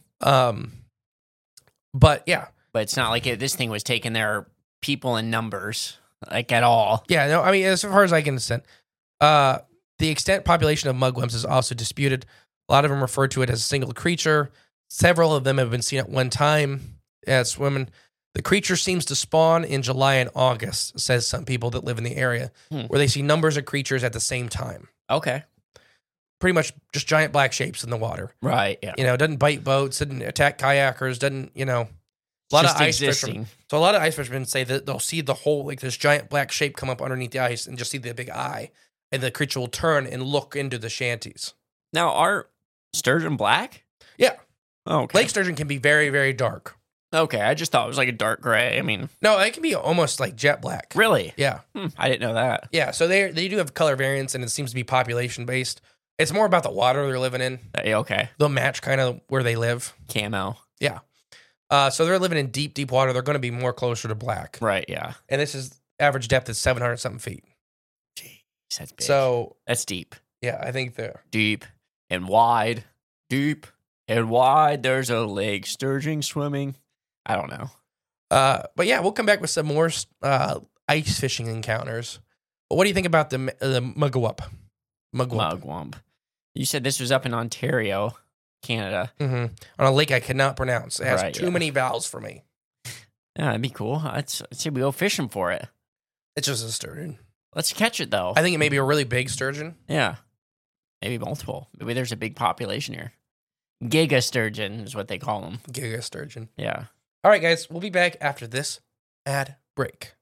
But yeah. But it's not like this thing was taking their people in numbers, like at all. Yeah. No, I mean, as far as I can understand, the extent population of mugwumps is also disputed. A lot of them refer to it as a single creature. Several of them have been seen at one time as swimming. The creature seems to spawn in July and August, says some people that live in the area, where they see numbers of creatures at the same time. Okay. Pretty much just giant black shapes in the water. Right. Yeah. It doesn't bite boats, doesn't attack kayakers, doesn't, a lot Just of ice existing. fishermen. So a lot of ice fishermen say that they'll see the whole, like this giant black shape come up underneath the ice and just see the big eye. And the creature will turn and look into the shanties. Now, are sturgeon black? Yeah. Okay. Lake sturgeon can be very, very dark. Okay. I just thought it was like a dark gray. I mean, No, it can be almost like jet black. really? Yeah. I didn't know that. Yeah. So they do have color variants, and it seems to be population based. It's more about the water they're living in. Okay. They'll match kind of where they live. Camo. Yeah. So they're living in deep, deep water. They're going to be more closer to black. Right. Yeah. And this is average depth is 700 something feet. Jeez, that's big. So that's deep. yeah, I think they're Deep and wide. Deep and wide. There's a lake sturgeon swimming. I don't know. but yeah, we'll come back with some more ice fishing encounters. But what do you think about the mugwump? Mugwump. You said this was up in Ontario, Canada. Mm-hmm. On a lake I cannot pronounce. It has Right, too yeah. many vowels for me. Yeah, that'd be cool. I'd say we go fishing for it. It's just a sturgeon. Let's catch it though. I think it may be a really big sturgeon. Yeah. Maybe multiple. Maybe there's a big population here. Giga sturgeon is what they call them. Giga sturgeon. Yeah. All right, guys, we'll be back after this ad break.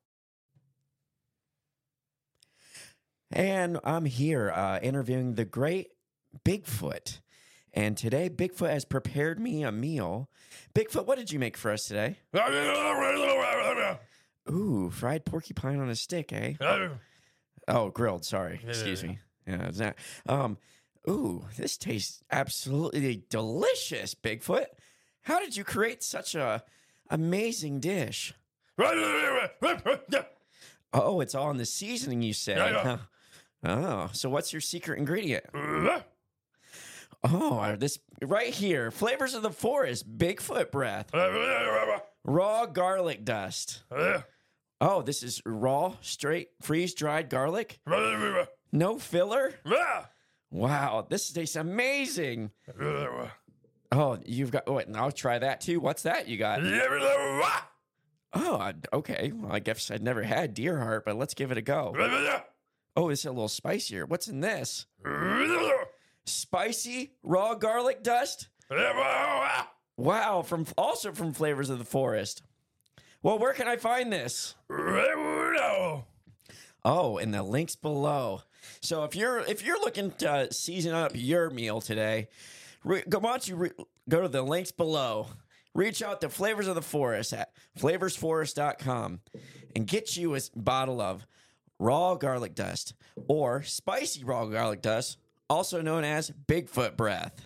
And I'm here interviewing the great Bigfoot. And today, Bigfoot has prepared me a meal. Bigfoot, what did you make for us today? Ooh, fried porcupine on a stick, eh? Oh, grilled, sorry. Excuse me. Yeah, it's not. Ooh, this tastes absolutely delicious, Bigfoot. How did you create such a amazing dish? Oh, it's all in the seasoning, you say. Huh? Oh, so what's your secret ingredient? Oh, this right here. Flavors of the Forest, Bigfoot breath. Raw garlic dust. Oh, this is raw, straight, freeze-dried garlic? No filler? Wow, this tastes amazing. Oh, you've got, and I'll try that too. What's that you got? Oh, okay. Well, I guess I'd never had deer heart, but let's give it a go. Oh, it's a little spicier. What's in this? Spicy raw garlic dust? Wow, also from Flavors of the Forest. Well, where can I find this? Oh, in the links below. So if you're looking to season up your meal today, why don't you go to the links below reach out to Flavors of the Forest at flavorsforest.com and get you a bottle of raw garlic dust or spicy raw garlic dust, also known as Bigfoot breath.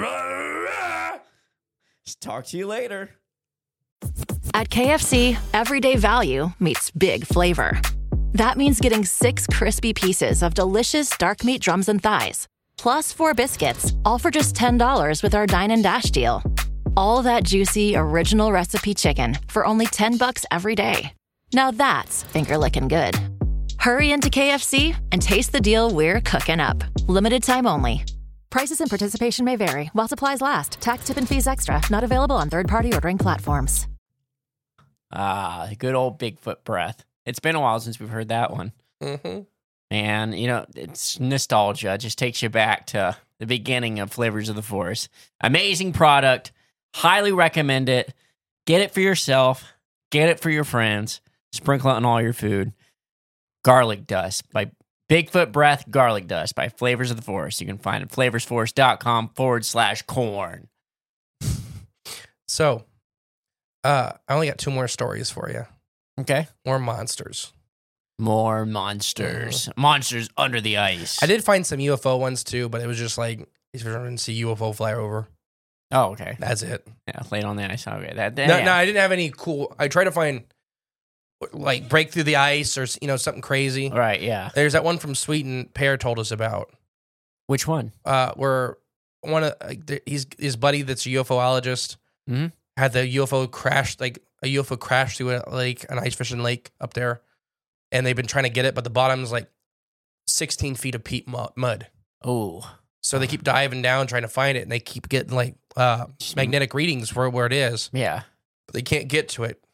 Talk to you later. At KFC, everyday value meets big flavor. That means getting 6 crispy pieces of delicious dark meat drums and thighs, plus 4 biscuits, all for just $10 with our Dine and Dash deal. All that juicy, original recipe chicken for only $10 every day. Now that's finger-licking good. Hurry into KFC and taste the deal we're cooking up. Limited time only. Prices and participation may vary while supplies last. Tax, tip, and fees extra. Not available on third-party ordering platforms. Good old Bigfoot breath. It's been a while since we've heard that one. Mm-hmm. And, it's nostalgia. It just takes you back to the beginning of Flavors of the Forest. Amazing product. Highly recommend it. Get it for yourself. Get it for your friends. Sprinkle it on all your food. Garlic Dust by Bigfoot Breath Garlic Dust by Flavors of the Forest. You can find it at flavorsforest.com/corn. So, I only got 2 more stories for you. Okay. More monsters. More monsters. Monsters under the ice. I did find some UFO ones too, but it was just like, if you didn't see UFO fly over. Oh, okay. That's it. Yeah, laid on the ice. Okay. No, I didn't have any cool. I tried to find, like, break through the ice or, something crazy. Right, yeah. There's that one from Sweden Pear told us about. Which one? Where one of his buddy that's a UFOologist had the UFO crash, like a UFO crashed through a lake, an ice fishing lake up there, and they've been trying to get it, but the bottom is like 16 feet of peat mud. Oh. So they keep diving down trying to find it, and they keep getting like magnetic readings for where it is. Yeah. But they can't get to it.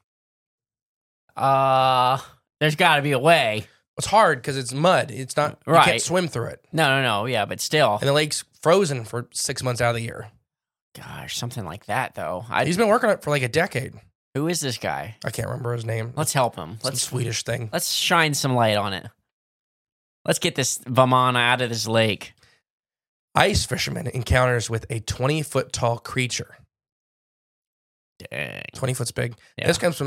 There's got to be a way. It's hard because it's mud. It's not, right. You can't swim through it. No, yeah, but still. And the lake's frozen for 6 months out of the year. Gosh, something like that, though. He's been working on it for like a decade. Who is this guy? I can't remember his name. Let's help him. Some Swedish thing. Let's shine some light on it. Let's get this Vamana out of this lake. Ice fisherman encounters with a 20-foot tall creature. Dang. 20 foot's big. Yeah. This comes from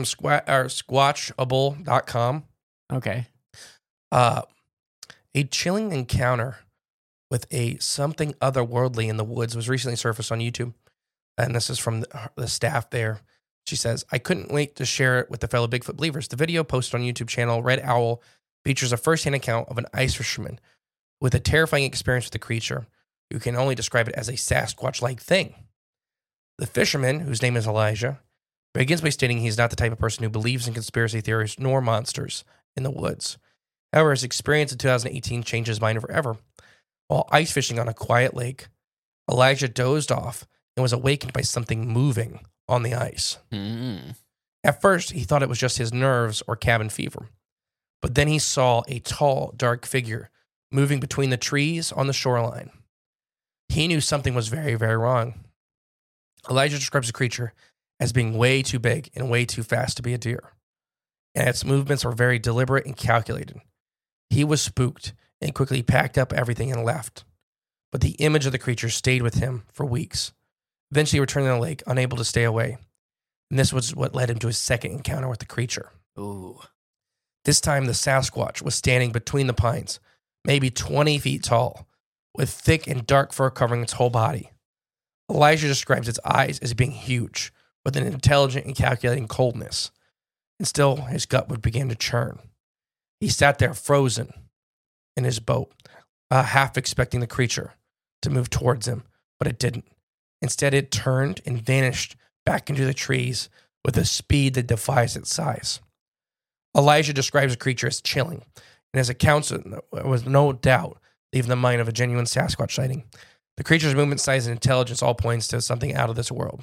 squatchable.com. Okay. A chilling encounter with a something otherworldly in the woods was recently surfaced on YouTube. And this is from the staff there. She says, I couldn't wait to share it with the fellow Bigfoot believers. The video posted on YouTube channel Red Owl features a first-hand account of an ice fisherman with a terrifying experience with the creature. You can only describe it as a Sasquatch-like thing. The fisherman, whose name is Elijah, begins by stating he's not the type of person who believes in conspiracy theories nor monsters in the woods. However, his experience in 2018 changed his mind forever. While ice fishing on a quiet lake, Elijah dozed off and was awakened by something moving on the ice. At first, he thought it was just his nerves or cabin fever. But then he saw a tall, dark figure moving between the trees on the shoreline. He knew something was very, very wrong. Elijah describes the creature as being way too big and way too fast to be a deer, and its movements were very deliberate and calculated. He was spooked and quickly packed up everything and left. But the image of the creature stayed with him for weeks. Eventually, he returned to the lake, unable to stay away. And this was what led him to his second encounter with the creature. Ooh. This time, the Sasquatch was standing between the pines, maybe 20 feet tall, with thick and dark fur covering its whole body. Elijah describes its eyes as being huge, with an intelligent and calculating coldness. And still, his gut would begin to churn. He sat there frozen in his boat, half expecting the creature to move towards him, but it didn't. Instead, it turned and vanished back into the trees with a speed that defies its size. Elijah describes the creature as chilling, and his accounts was no doubt leaving the mind of a genuine Sasquatch sighting. The creature's movement, size, and intelligence all points to something out of this world.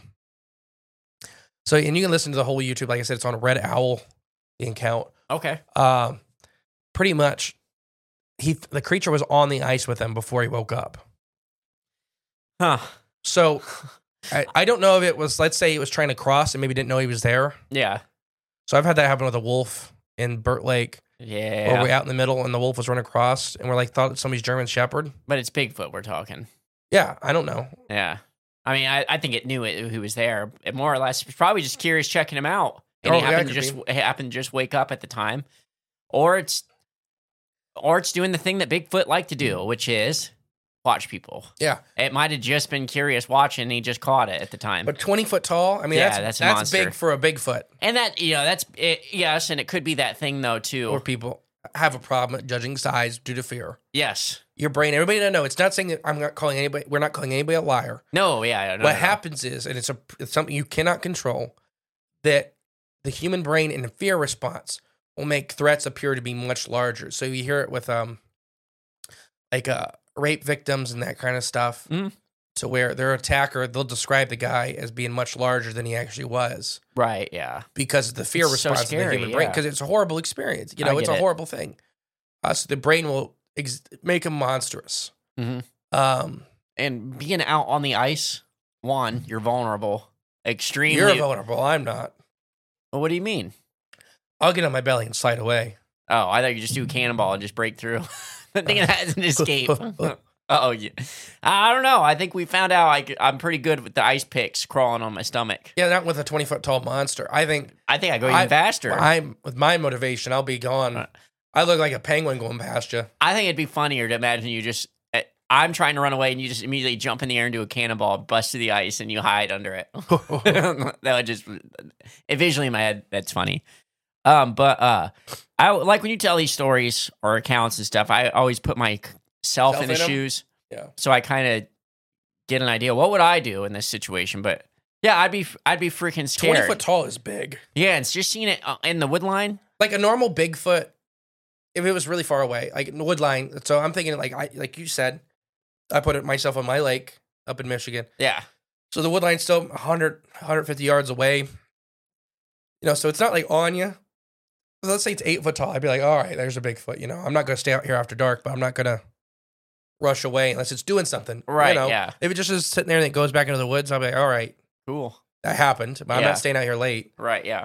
So, and you can listen to the whole YouTube. Like I said, it's on Red Owl, the account. Okay. Pretty much, the creature was on the ice with him before he woke up. Huh. So, I don't know if it was, let's say it was trying to cross and maybe didn't know he was there. Yeah. So I've had that happen with a wolf in Burt Lake. Yeah. Where we're out in the middle and the wolf was running across and we're like, thought it was somebody's German Shepherd. But it's Bigfoot we're talking. Yeah, I don't know. Yeah. I mean, I think it knew it, who was there. It more or less, it was probably just curious checking him out. And he happened to just wake up at the time. Or it's doing the thing that Bigfoot like to do, which is watch people. Yeah. It might have just been curious watching, and he just caught it at the time. But 20 foot tall, I mean, that's a monster. big for a Bigfoot. And that, that's it, yes, and it could be that thing, though, too. Or people have a problem at judging size due to fear. Yes. Your brain, everybody to know, it's not saying that we're not calling anybody a liar. No, yeah. No, what happens is, and it's something you cannot control, that the human brain in a fear response will make threats appear to be much larger. So you hear it with rape victims and that kind of stuff. Mm. To where their attacker, they'll describe the guy as being much larger than he actually was. Right, yeah. Because of the fear response of the human brain. Because it's a horrible experience. It's a horrible thing. So the brain will make him monstrous. Mm-hmm. And being out on the ice, one, you're vulnerable. Extremely. You're vulnerable. I'm not. Well, what do you mean? I'll get on my belly and slide away. Oh, I thought you just do a cannonball and just break through. Thinking that is an escape. Oh, yeah. I don't know. I think we found out I'm pretty good with the ice picks crawling on my stomach. Yeah, not with a 20-foot tall monster. I think I go even faster. With my motivation, I'll be gone. I look like a penguin going past you. I think it'd be funnier to imagine you just. I'm trying to run away, and you just immediately jump in the air and do a cannonball, bust to the ice, and you hide under it. That would just visually in my head. That's funny. But I like when you tell these stories or accounts and stuff. I always put myself in the shoes, so I kind of get an idea. What would I do in this situation? But yeah, I'd be freaking scared. 20 foot tall is big. Yeah, it's just seeing it in the wood line, like a normal Bigfoot. If it was really far away, like in the wood line. So I'm thinking, like you said, I put it myself on my lake up in Michigan. Yeah. So the wood line's still 100, 150 yards away. So it's not like on you. Let's say it's 8 foot tall. I'd be like, all right, there's a Bigfoot. I'm not going to stay out here after dark, but I'm not going to rush away unless it's doing something. Right, yeah. If it just is sitting there and it goes back into the woods, I'll be like, all right. Cool. That happened, but I'm not staying out here late. Right, yeah.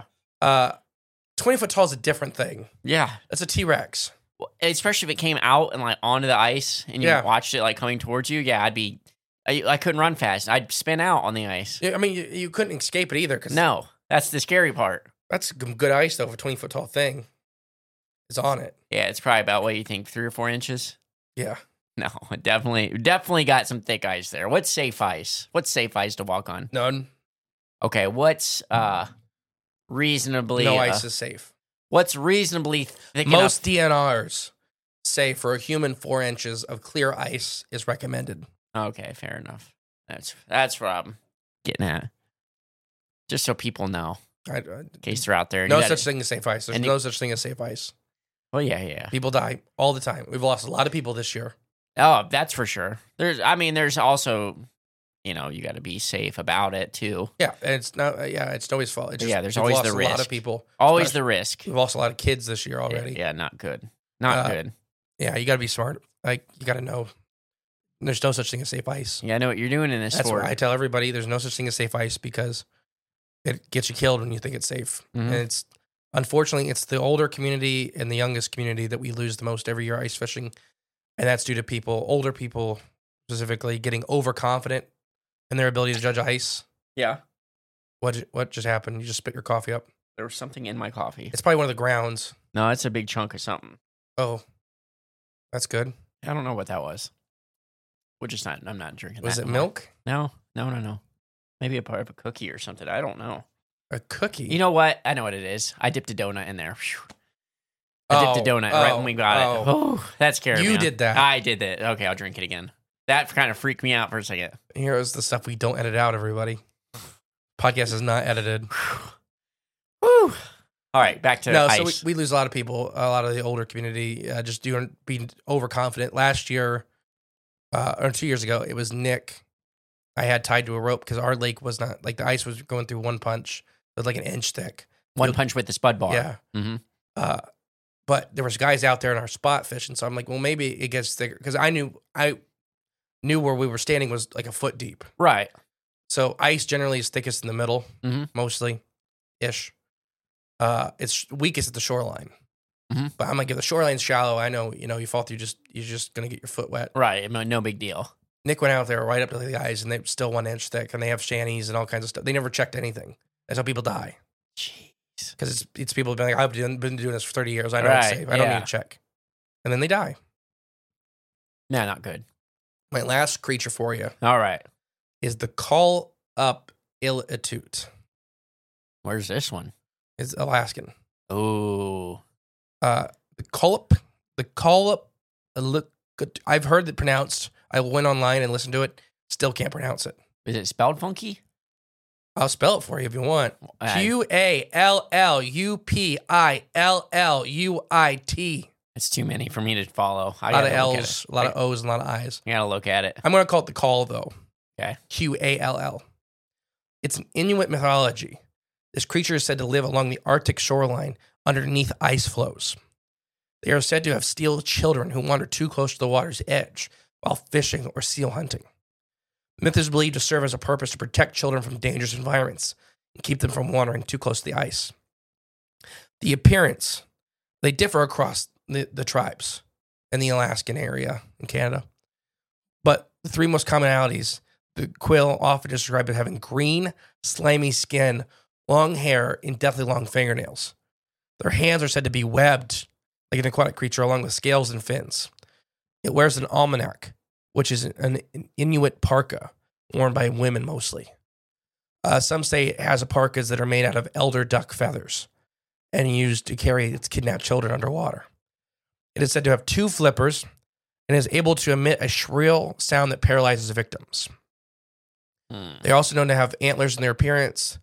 20 foot tall is a different thing. Yeah. That's a T-Rex. Especially if it came out and like onto the ice and you watched it like coming towards you. Yeah, I couldn't run fast. I'd spin out on the ice. Yeah, I mean, you couldn't escape it either. No, that's the scary part. That's good ice, though, for a 20 foot tall thing. It's on it. Yeah, it's probably about what you think, 3 or 4 inches? Yeah. No, it definitely got some thick ice there. What's safe ice? What's safe ice to walk on? None. Okay, what's reasonably... No ice is safe. What's reasonably thick Most DNRs say for a human 4 inches of clear ice is recommended. Okay, fair enough. That's what I'm getting at. Just so people know. In case they're out there. No such thing as safe ice. There's no such thing as safe ice. Well, yeah. People die all the time. We've lost a lot of people this year. Oh, that's for sure. There's also, you got to be safe about it too. Yeah, and it's not. Yeah, it's nobody's fault. It's just, there's always the risk. A lot of people. Always the risk. We've lost a lot of kids this year already. Yeah, not good. Not good. Yeah, you got to be smart. Like you got to know. There's no such thing as safe ice. Yeah, I know what you're doing in this sport. That's why I tell everybody there's no such thing as safe ice because it gets you killed when you think it's safe. Mm-hmm. And unfortunately, it's the older community and the youngest community that we lose the most every year ice fishing. And that's due to older people specifically, getting overconfident in their ability to judge ice. Yeah. What just happened? You just spit your coffee up? There was something in my coffee. It's probably one of the grounds. No, it's a big chunk of something. Oh, that's good. I don't know what that was. I'm not drinking that. Was it milk? No. Maybe a part of a cookie or something. I don't know. A cookie? You know what? I know what it is. I dipped a donut in there. Whew. I dipped a donut right when we got it. Oh, that scared me. You did that. I did that. Okay, I'll drink it again. That kind of freaked me out for a second. Here's the stuff we don't edit out, everybody. Podcast is not edited. Woo. All right, back to ice. So we lose a lot of people, a lot of the older community, just being overconfident. Last year, or 2 years ago, it was Nick. I had tied to a rope because our lake was not, like the ice was going through one punch. It was like an inch thick. One punch with the spud bar. Yeah. Mm-hmm. But there was guys out there in our spot fishing, so I'm like, well, maybe it gets thicker because I knew where we were standing was like a foot deep. Right. So ice generally is thickest in the middle, mostly, ish. It's weakest at the shoreline. Mm-hmm. But I'm like, if the shoreline's shallow, I know, you fall through, you're just gonna get your foot wet. Right. No big deal. Nick went out there right up to the guys, and they're still 1 inch thick, and they have shanties and all kinds of stuff. They never checked anything. That's how people die. Jeez. Because it's people being like, I've been doing this for 30 years. I know it's safe. I don't need to check. And then they die. No, not good. My last creature for you All right. is the Call Up Ilitute. Where's this one? It's Alaskan. Oh. The Call Up, I've heard it pronounced. I went online and listened to it. Still can't pronounce it. Is it spelled funky? I'll spell it for you if you want. QALLUPILLUIT. It's too many for me to follow. A lot of L's, a lot of O's, and a lot of I's. I gotta look at it. I'm going to call it the Call, though. Okay. QALL. It's an Inuit mythology. This creature is said to live along the Arctic shoreline underneath ice floes. They are said to have steal children who wander too close to the water's edge while fishing or seal hunting. The myth is believed to serve as a purpose to protect children from dangerous environments and keep them from wandering too close to the ice. The appearance, they differ across the tribes in the Alaskan area in Canada. But the three most commonalities, the quill often described as having green, slimy skin, long hair, and deathly long fingernails. Their hands are said to be webbed like an aquatic creature along with scales and fins. It wears an almanac, which is an Inuit parka worn by women mostly. Some say it has parkas that are made out of elder duck feathers and used to carry its kidnapped children underwater. It is said to have 2 flippers and is able to emit a shrill sound that paralyzes victims. They're also known to have antlers in their appearance.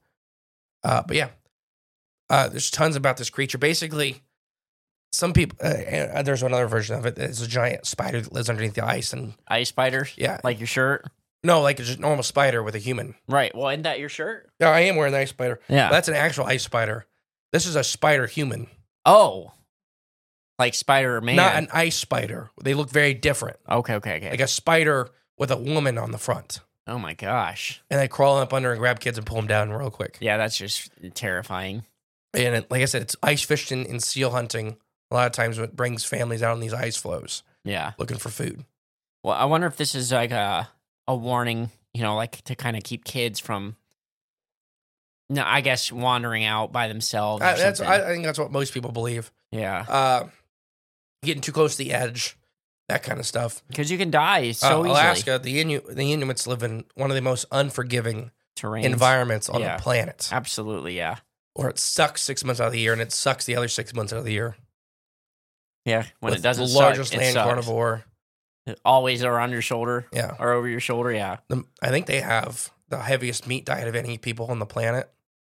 There's tons about this creature. Basically, some people, there's another version of it. It's a giant spider that lives underneath the ice. And ice spiders? Yeah. Like your shirt? No, like a just normal spider with a human. Right. Well, isn't that your shirt? Yeah, I am wearing the ice spider. Yeah. But that's an actual ice spider. This is a spider human. Oh. Like Spider-Man. Not an ice spider. They look very different. Okay. Like a spider with a woman on the front. Oh my gosh. And they crawl up under and grab kids and pull them down real quick. Yeah, that's just terrifying. And like I said, it's ice fishing and seal hunting. A lot of times it brings families out on these ice floes. Yeah. Looking for food. Well, I wonder if this is like a warning, like to kind of keep kids from, I guess, wandering out by themselves. I think that's what most people believe. Yeah. Getting too close to the edge, that kind of stuff. Because you can die so easily. Alaska, the Inuits live in one of the most unforgiving Terrains. environments on the planet. Absolutely, yeah. Or it sucks 6 months out of the year, and it sucks the other 6 months out of the year. Yeah, when it doesn't the largest suck, land carnivore. Always are on your shoulder. Yeah. Or over your shoulder, yeah. I think they have the heaviest meat diet of any people on the planet.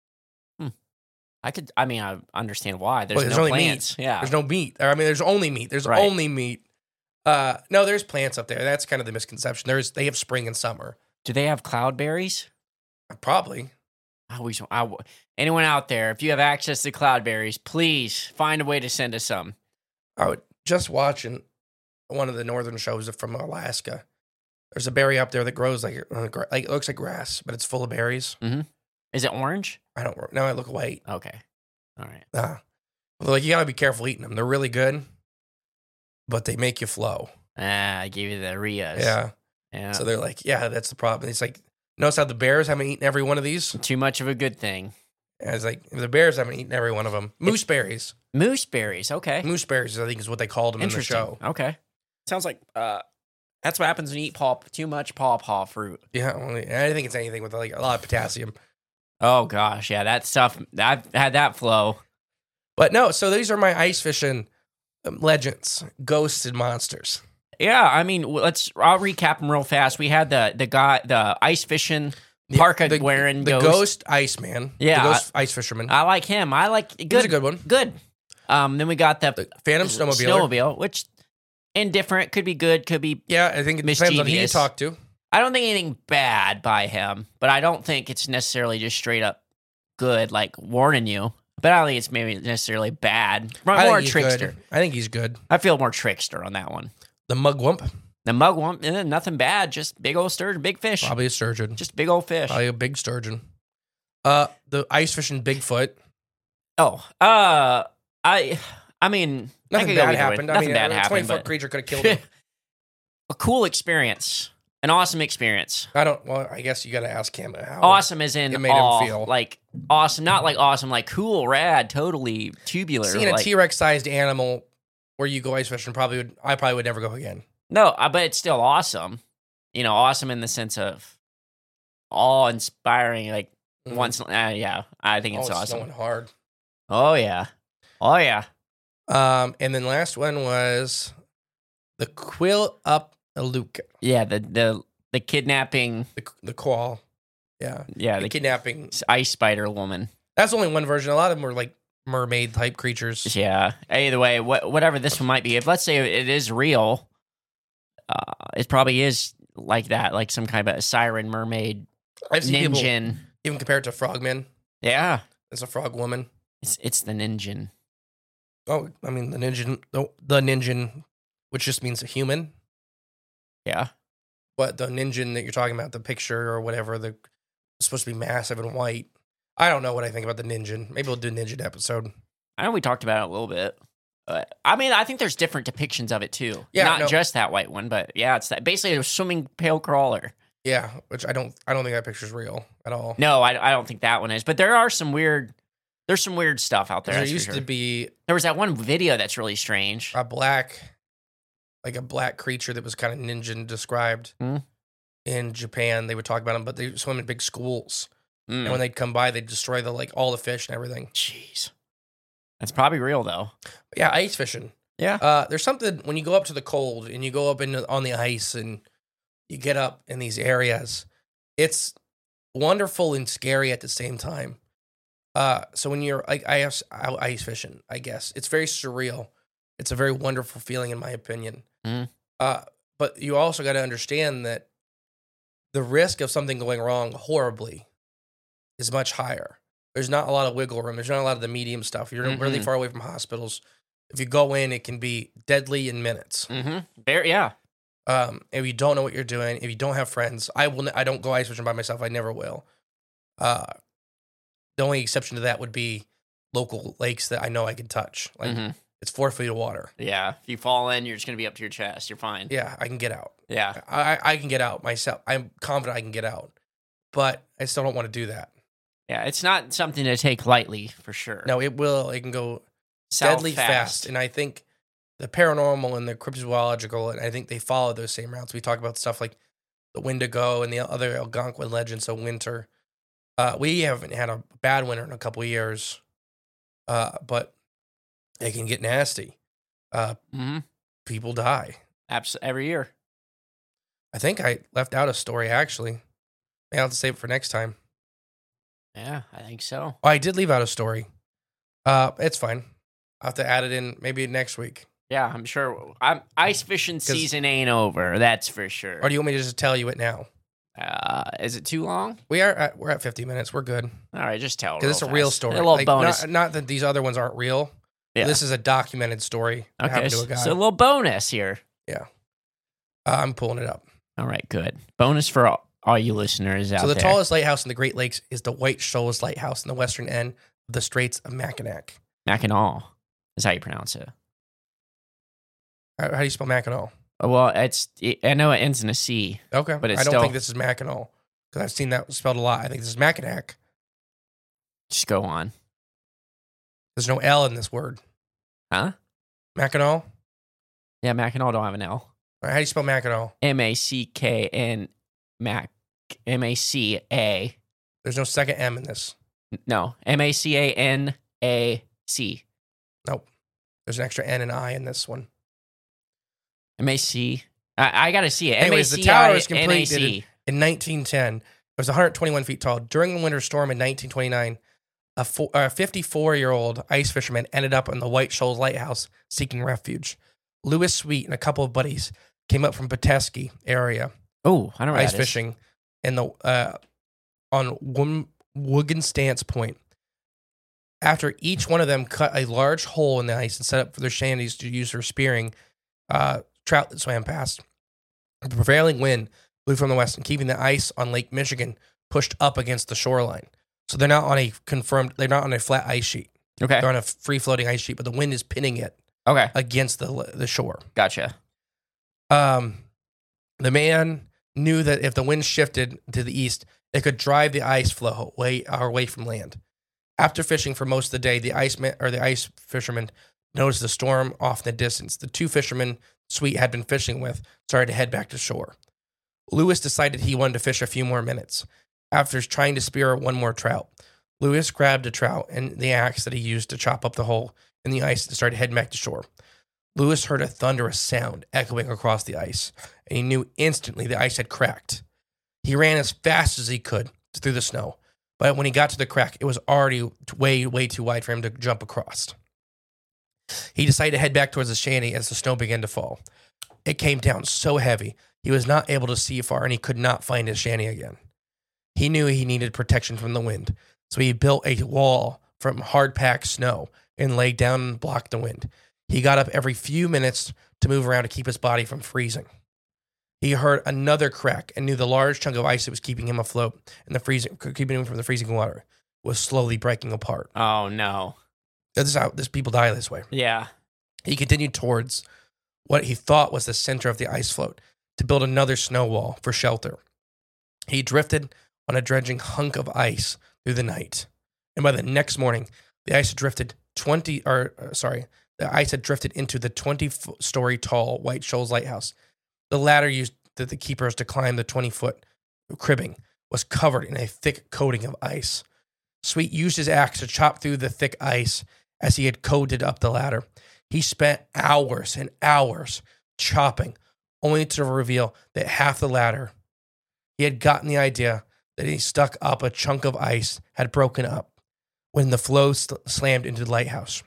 I understand why. There's There's no only plants. meat. Yeah. There's no meat. There's only meat. There's Right. only meat. No, there's plants up there. That's kind of the misconception. They have spring and summer. Do they have cloudberries? Probably. Anyone out there, if you have access to cloudberries, please find a way to send us some. I was just watching one of the northern shows from Alaska. There's a berry up there that grows like it looks like grass, but it's full of berries. Mm-hmm. Is it orange? I don't know. I look white. Okay. All right. Like you gotta be careful eating them. They're really good, but they make you flow. I gave you the Rias. Yeah. So they're like, that's the problem. It's like, notice how the bears haven't eaten every one of these? Too much of a good thing. And it's like, the bears haven't eaten every one of them. Mooseberries. Mooseberries, okay. Mooseberries, I think, is what they called them in the show. Okay. Sounds like that's what happens when you eat too much pawpaw fruit. Yeah, I think it's anything with like a lot of potassium. Oh, gosh. Yeah, that stuff, I've had that flow. But no, so these are my ice fishing legends, ghosts and monsters. Yeah, I'll recap them real fast. We had the guy, the ice fishing parka wearing the ghost Iceman. Yeah, the ghost ice fisherman. I like him. Good. He's a good one. Good. Then we got the Phantom Snowmobile, which indifferent, could be good, could be I think it depends on who you talk to. I don't think anything bad by him, but I don't think it's necessarily just straight up good, like warning you. But I don't think it's maybe necessarily bad. More trickster. Good. I think he's good. I feel more trickster on that one. The Mugwump. The Mugwump, nothing bad, just big old sturgeon, big fish. Probably a sturgeon. Just big old fish. Probably a big sturgeon. The ice fishing Bigfoot. Oh, mean, nothing bad happened. Nothing bad happened. A 20-foot creature could have killed him. A cool experience. An awesome experience. I guess you got to ask him how Awesome as in it made awe, him feel. like awesome, not like awesome, like cool, rad, totally tubular. Seeing a like, T-Rex sized animal where you go ice fishing I probably would never go again. No, but it's still awesome. Awesome in the sense of awe-inspiring. Like once, yeah, I think it's awesome. Snowing hard. Oh yeah. And then last one was the Quillup-a-Luca. Yeah, the kidnapping. The koala. Yeah. Yeah, the kidnapping ice spider woman. That's only one version. A lot of them were like mermaid type creatures. Yeah. Either way, whatever this one might be, if let's say it is real, it probably is like that, like some kind of a siren, mermaid, I've seen ninja. people even compare it to frogmen. Yeah. It's a frog woman. It's the ninja. Oh, I mean the ninja, which just means a human. Yeah. But the ninja that you're talking about, the picture or whatever, it's supposed to be massive and white. I don't know what I think about the ninja. Maybe we'll do a ninja episode. I know we talked about it a little bit. I mean, I think there's different depictions of it too. Yeah, not just that white one, but yeah, it's that basically a swimming pale crawler. Yeah, which I don't think that picture's real at all. No, I don't think that one is. But there's some weird stuff out there. There used to be there was that one video that's really strange. a black creature that was kind of ninja described in Japan. They would talk about them, but they swim in big schools. And when they'd come by, they'd destroy all the fish and everything. Jeez. That's probably real, though. Yeah, ice fishing. Yeah. There's something, when you go up to the cold and you go up on the ice and you get up in these areas, it's wonderful and scary at the same time. So when you're ice fishing, I guess, it's very surreal. It's a very wonderful feeling, in my opinion. But you also got to understand that the risk of something going wrong horribly is much higher. There's not a lot of wiggle room. There's not a lot of the medium stuff. You're really far away from hospitals. If you go in, it can be deadly in minutes. Yeah. If you don't know what you're doing, if you don't have friends, I don't go ice fishing by myself. I never will. The only exception to that would be local lakes that I know I can touch. Like it's 4 feet of water. Yeah. If you fall in, you're just going to be up to your chest. You're fine. Yeah, I can get out. Yeah. I can get out myself. I'm confident I can get out. But I still don't want to do that. Yeah, it's not something to take lightly, for sure. No, it will. It can go South deadly fast. And I think the paranormal and the cryptozoological, and I think they follow those same routes. We talk about stuff like the Wendigo and the other Algonquin legends of winter. We haven't had a bad winter in a couple of years, but it can get nasty. People die. Every year. I think I left out a story, actually. Maybe I'll have to save it for next time. Yeah, I think so. Oh, I did leave out a story. It's fine. I'll have to add it in maybe next week. Yeah, I'm sure. Ice fishing season ain't over. That's for sure. Or do you want me to just tell you it now? Is it too long? We're at 50 minutes. We're good. All right, just tell it. Because it's a real story. A little bonus. Not that these other ones aren't real. Yeah. This is a documented story. That happened to a guy. So a little bonus here. Yeah. I'm pulling it up. All right, good. Bonus for all you listeners out there. So the tallest lighthouse in the Great Lakes is the White Shoals Lighthouse in the western end of the Straits of Mackinac. Mackinac is how you pronounce it. How do you spell Mackinac? Well, I know it ends in a C. Okay, but I don't think this is Mackinac because I've seen that spelled a lot. I think this is Mackinac. Just go on. There's no L in this word. Huh? Mackinac? Yeah, Mackinac don't have an L. How do you spell Mackinac? M-A-C-K-N M-A-C-A. There's no second M in this. No. M-A-C-A-N-A-C. Nope. There's an extra N and I in this one. M-A-C. I got to see it. Anyways, the tower was M-A-C-I-N-A-C. completed in 1910. It was 121 feet tall. During the winter storm in 1929, a 54-year-old ice fisherman ended up in the White Shoals Lighthouse seeking refuge. Lewis Sweet and a couple of buddies came up from Petoskey area. Oh, I know where ice that is. fishing in the on Woganstance Point. After each one of them cut a large hole in the ice and set up for their shanties to use for spearing trout that swam past, the prevailing wind blew from the west and keeping the ice on Lake Michigan pushed up against the shoreline. So they're not on a flat ice sheet. Okay. They're on a free floating ice sheet, but the wind is pinning it against the shore. Gotcha. The man knew that if the wind shifted to the east, it could drive the ice floe away from land. After fishing for most of the day, the ice fishermen noticed the storm off in the distance. The two fishermen Sweet had been fishing with started to head back to shore. Lewis decided he wanted to fish a few more minutes. After trying to spear one more trout, Lewis grabbed a trout and the axe that he used to chop up the hole in the ice and started heading back to shore. Lewis heard a thunderous sound echoing across the ice, and he knew instantly the ice had cracked. He ran as fast as he could through the snow, but when he got to the crack, it was already way too wide for him to jump across. He decided to head back towards the shanty as the snow began to fall. It came down so heavy, he was not able to see far, and he could not find his shanty again. He knew he needed protection from the wind, so he built a wall from hard-packed snow and laid down and blocked the wind. He got up every few minutes to move around to keep his body from freezing. He heard another crack and knew the large chunk of ice that was keeping him afloat and keeping him from the freezing water was slowly breaking apart. Oh, no. This is how people die this way. Yeah. He continued towards what he thought was the center of the ice float to build another snow wall for shelter. He drifted on a dredging hunk of ice through the night, and by the next morning, the ice had drifted into the 20-story tall White Shoals Lighthouse. The ladder used to the keepers to climb the 20-foot cribbing was covered in a thick coating of ice. Sweet used his axe to chop through the thick ice as he had coated up the ladder. He spent hours and hours chopping, only to reveal that half the ladder he had gotten the idea that he stuck up a chunk of ice had broken up when the floe slammed into the lighthouse.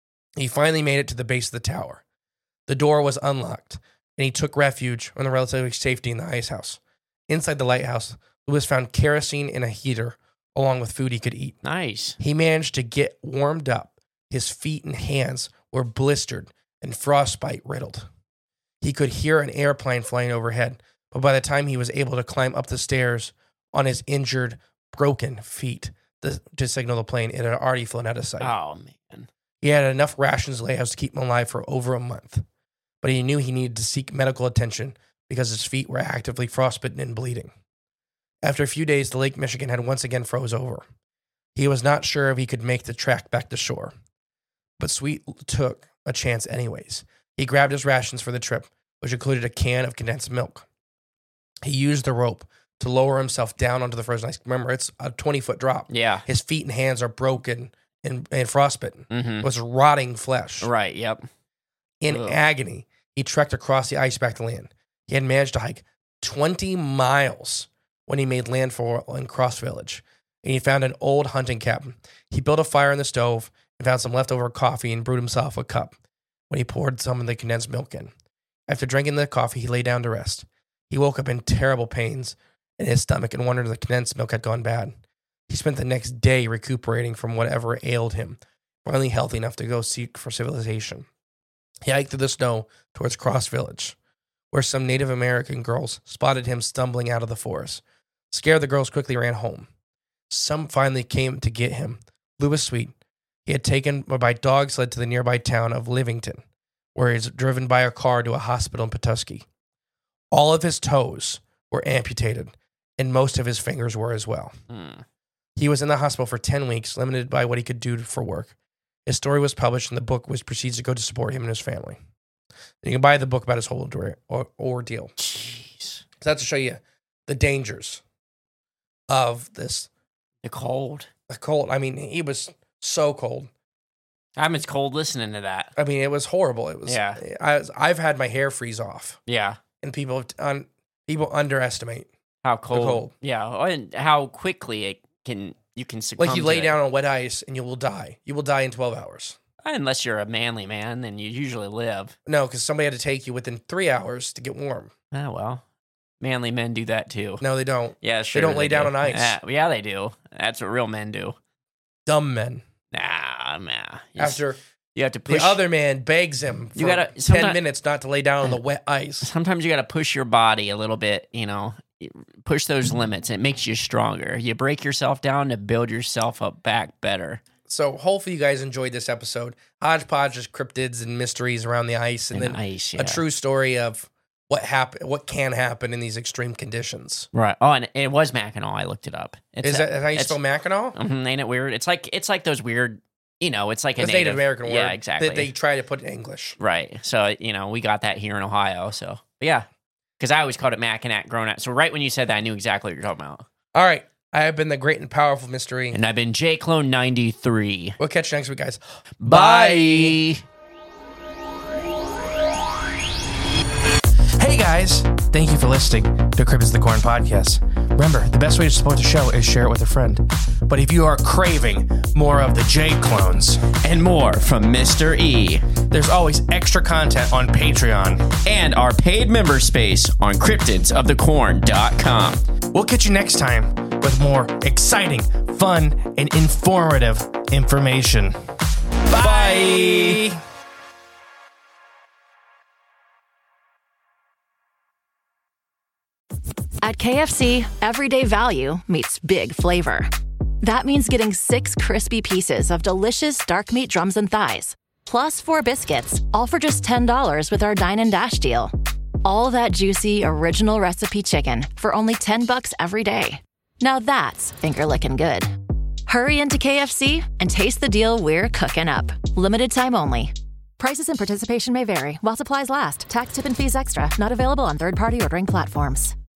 He finally made it to the base of the tower. The door was unlocked, and he took refuge on the relative safety in the ice house. Inside the lighthouse, Lewis found kerosene and a heater, along with food he could eat. Nice. He managed to get warmed up. His feet and hands were blistered and frostbite riddled. He could hear an airplane flying overhead, but by the time he was able to climb up the stairs on his injured, broken feet to signal the plane, it had already flown out of sight. Oh, man. He had enough rations in the lighthouse to keep him alive for over a month, but he knew he needed to seek medical attention because his feet were actively frostbitten and bleeding. After a few days, the Lake Michigan had once again froze over. He was not sure if he could make the trek back to shore, but Sweet took a chance anyways. He grabbed his rations for the trip, which included a can of condensed milk. He used the rope to lower himself down onto the frozen ice. Remember, it's a 20-foot drop. Yeah. His feet and hands are broken and frostbitten. Mm-hmm. It was rotting flesh. Right, yep. In agony, he trekked across the ice back to land. He had managed to hike 20 miles when he made landfall in Cross Village, and he found an old hunting cabin. He built a fire in the stove and found some leftover coffee and brewed himself a cup when he poured some of the condensed milk in. After drinking the coffee, he lay down to rest. He woke up in terrible pains in his stomach and wondered if the condensed milk had gone bad. He spent the next day recuperating from whatever ailed him, finally healthy enough to go seek for civilization. He hiked through the snow towards Cross Village, where some Native American girls spotted him stumbling out of the forest. Scared, the girls quickly ran home. Some finally came to get him. Lewis Sweet, he had taken by dog sled to the nearby town of Livington, where he was driven by a car to a hospital in Petoskey. All of his toes were amputated, and most of his fingers were as well. He was in the hospital for 10 weeks, limited by what he could do for work. His story was published, and the book was proceeds to go to support him and his family. And you can buy the book about his whole ordeal. Jeez. So that's to show you the dangers of this. The cold. The cold. I mean, he was so cold. It's cold listening to that. I mean, it was horrible. It was. Yeah. I've had my hair freeze off. Yeah. And people underestimate How cold. the cold. Yeah, and how quickly you can succumb. Like you to lay it. down on wet ice and you will die. You will die in 12 hours. Unless you're a manly man, then you usually live. No, because somebody had to take you within 3 hours to get warm. Oh, well. Manly men do that too. No, they don't. Yeah, sure. They don't lay down do. on ice. Yeah, they do. That's what real men do. Dumb men. Nah. After you have to push. the other man begs him for 10 minutes not to lay down on the wet ice. Sometimes you got to push your body a little bit, push those limits. It makes you stronger. You break yourself down to build yourself up back better. So hopefully you guys enjoyed this episode. Hodgepodge of cryptids and mysteries around the ice, and then ice, a true story of what can happen in these extreme conditions. Right. Oh, and it was Mackinac. I looked it up. Is that how you spell Mackinac? Ain't it weird? It's like those weird, it's like a Native American word. Yeah, exactly. That they try to put in English. Right. So, we got that here in Ohio. So, but yeah. Because I always called it Mackinac growing up. So right when you said that, I knew exactly what you're talking about. All right. I have been the great and powerful Mystery. And I've been JClone93. We'll catch you next week, guys. Bye. Hey guys, thank you for listening to Cryptids of the Corn podcast. Remember, the best way to support the show is share it with a friend. But if you are craving more of the J Clones and more from Mr. E, there's always extra content on Patreon and our paid member space on cryptidsofthecorn.com. We'll catch you next time with more exciting, fun, and informative information. Bye. At KFC, everyday value meets big flavor. That means getting 6 crispy pieces of delicious dark meat drums and thighs, plus 4 biscuits, all for just $10 with our Dine and Dash deal. All that juicy, original recipe chicken for only $10 every day. Now that's finger-licking good. Hurry into KFC and taste the deal we're cooking up. Limited time only. Prices and participation may vary while supplies last. Tax, tip, and fees extra. Not available on third-party ordering platforms.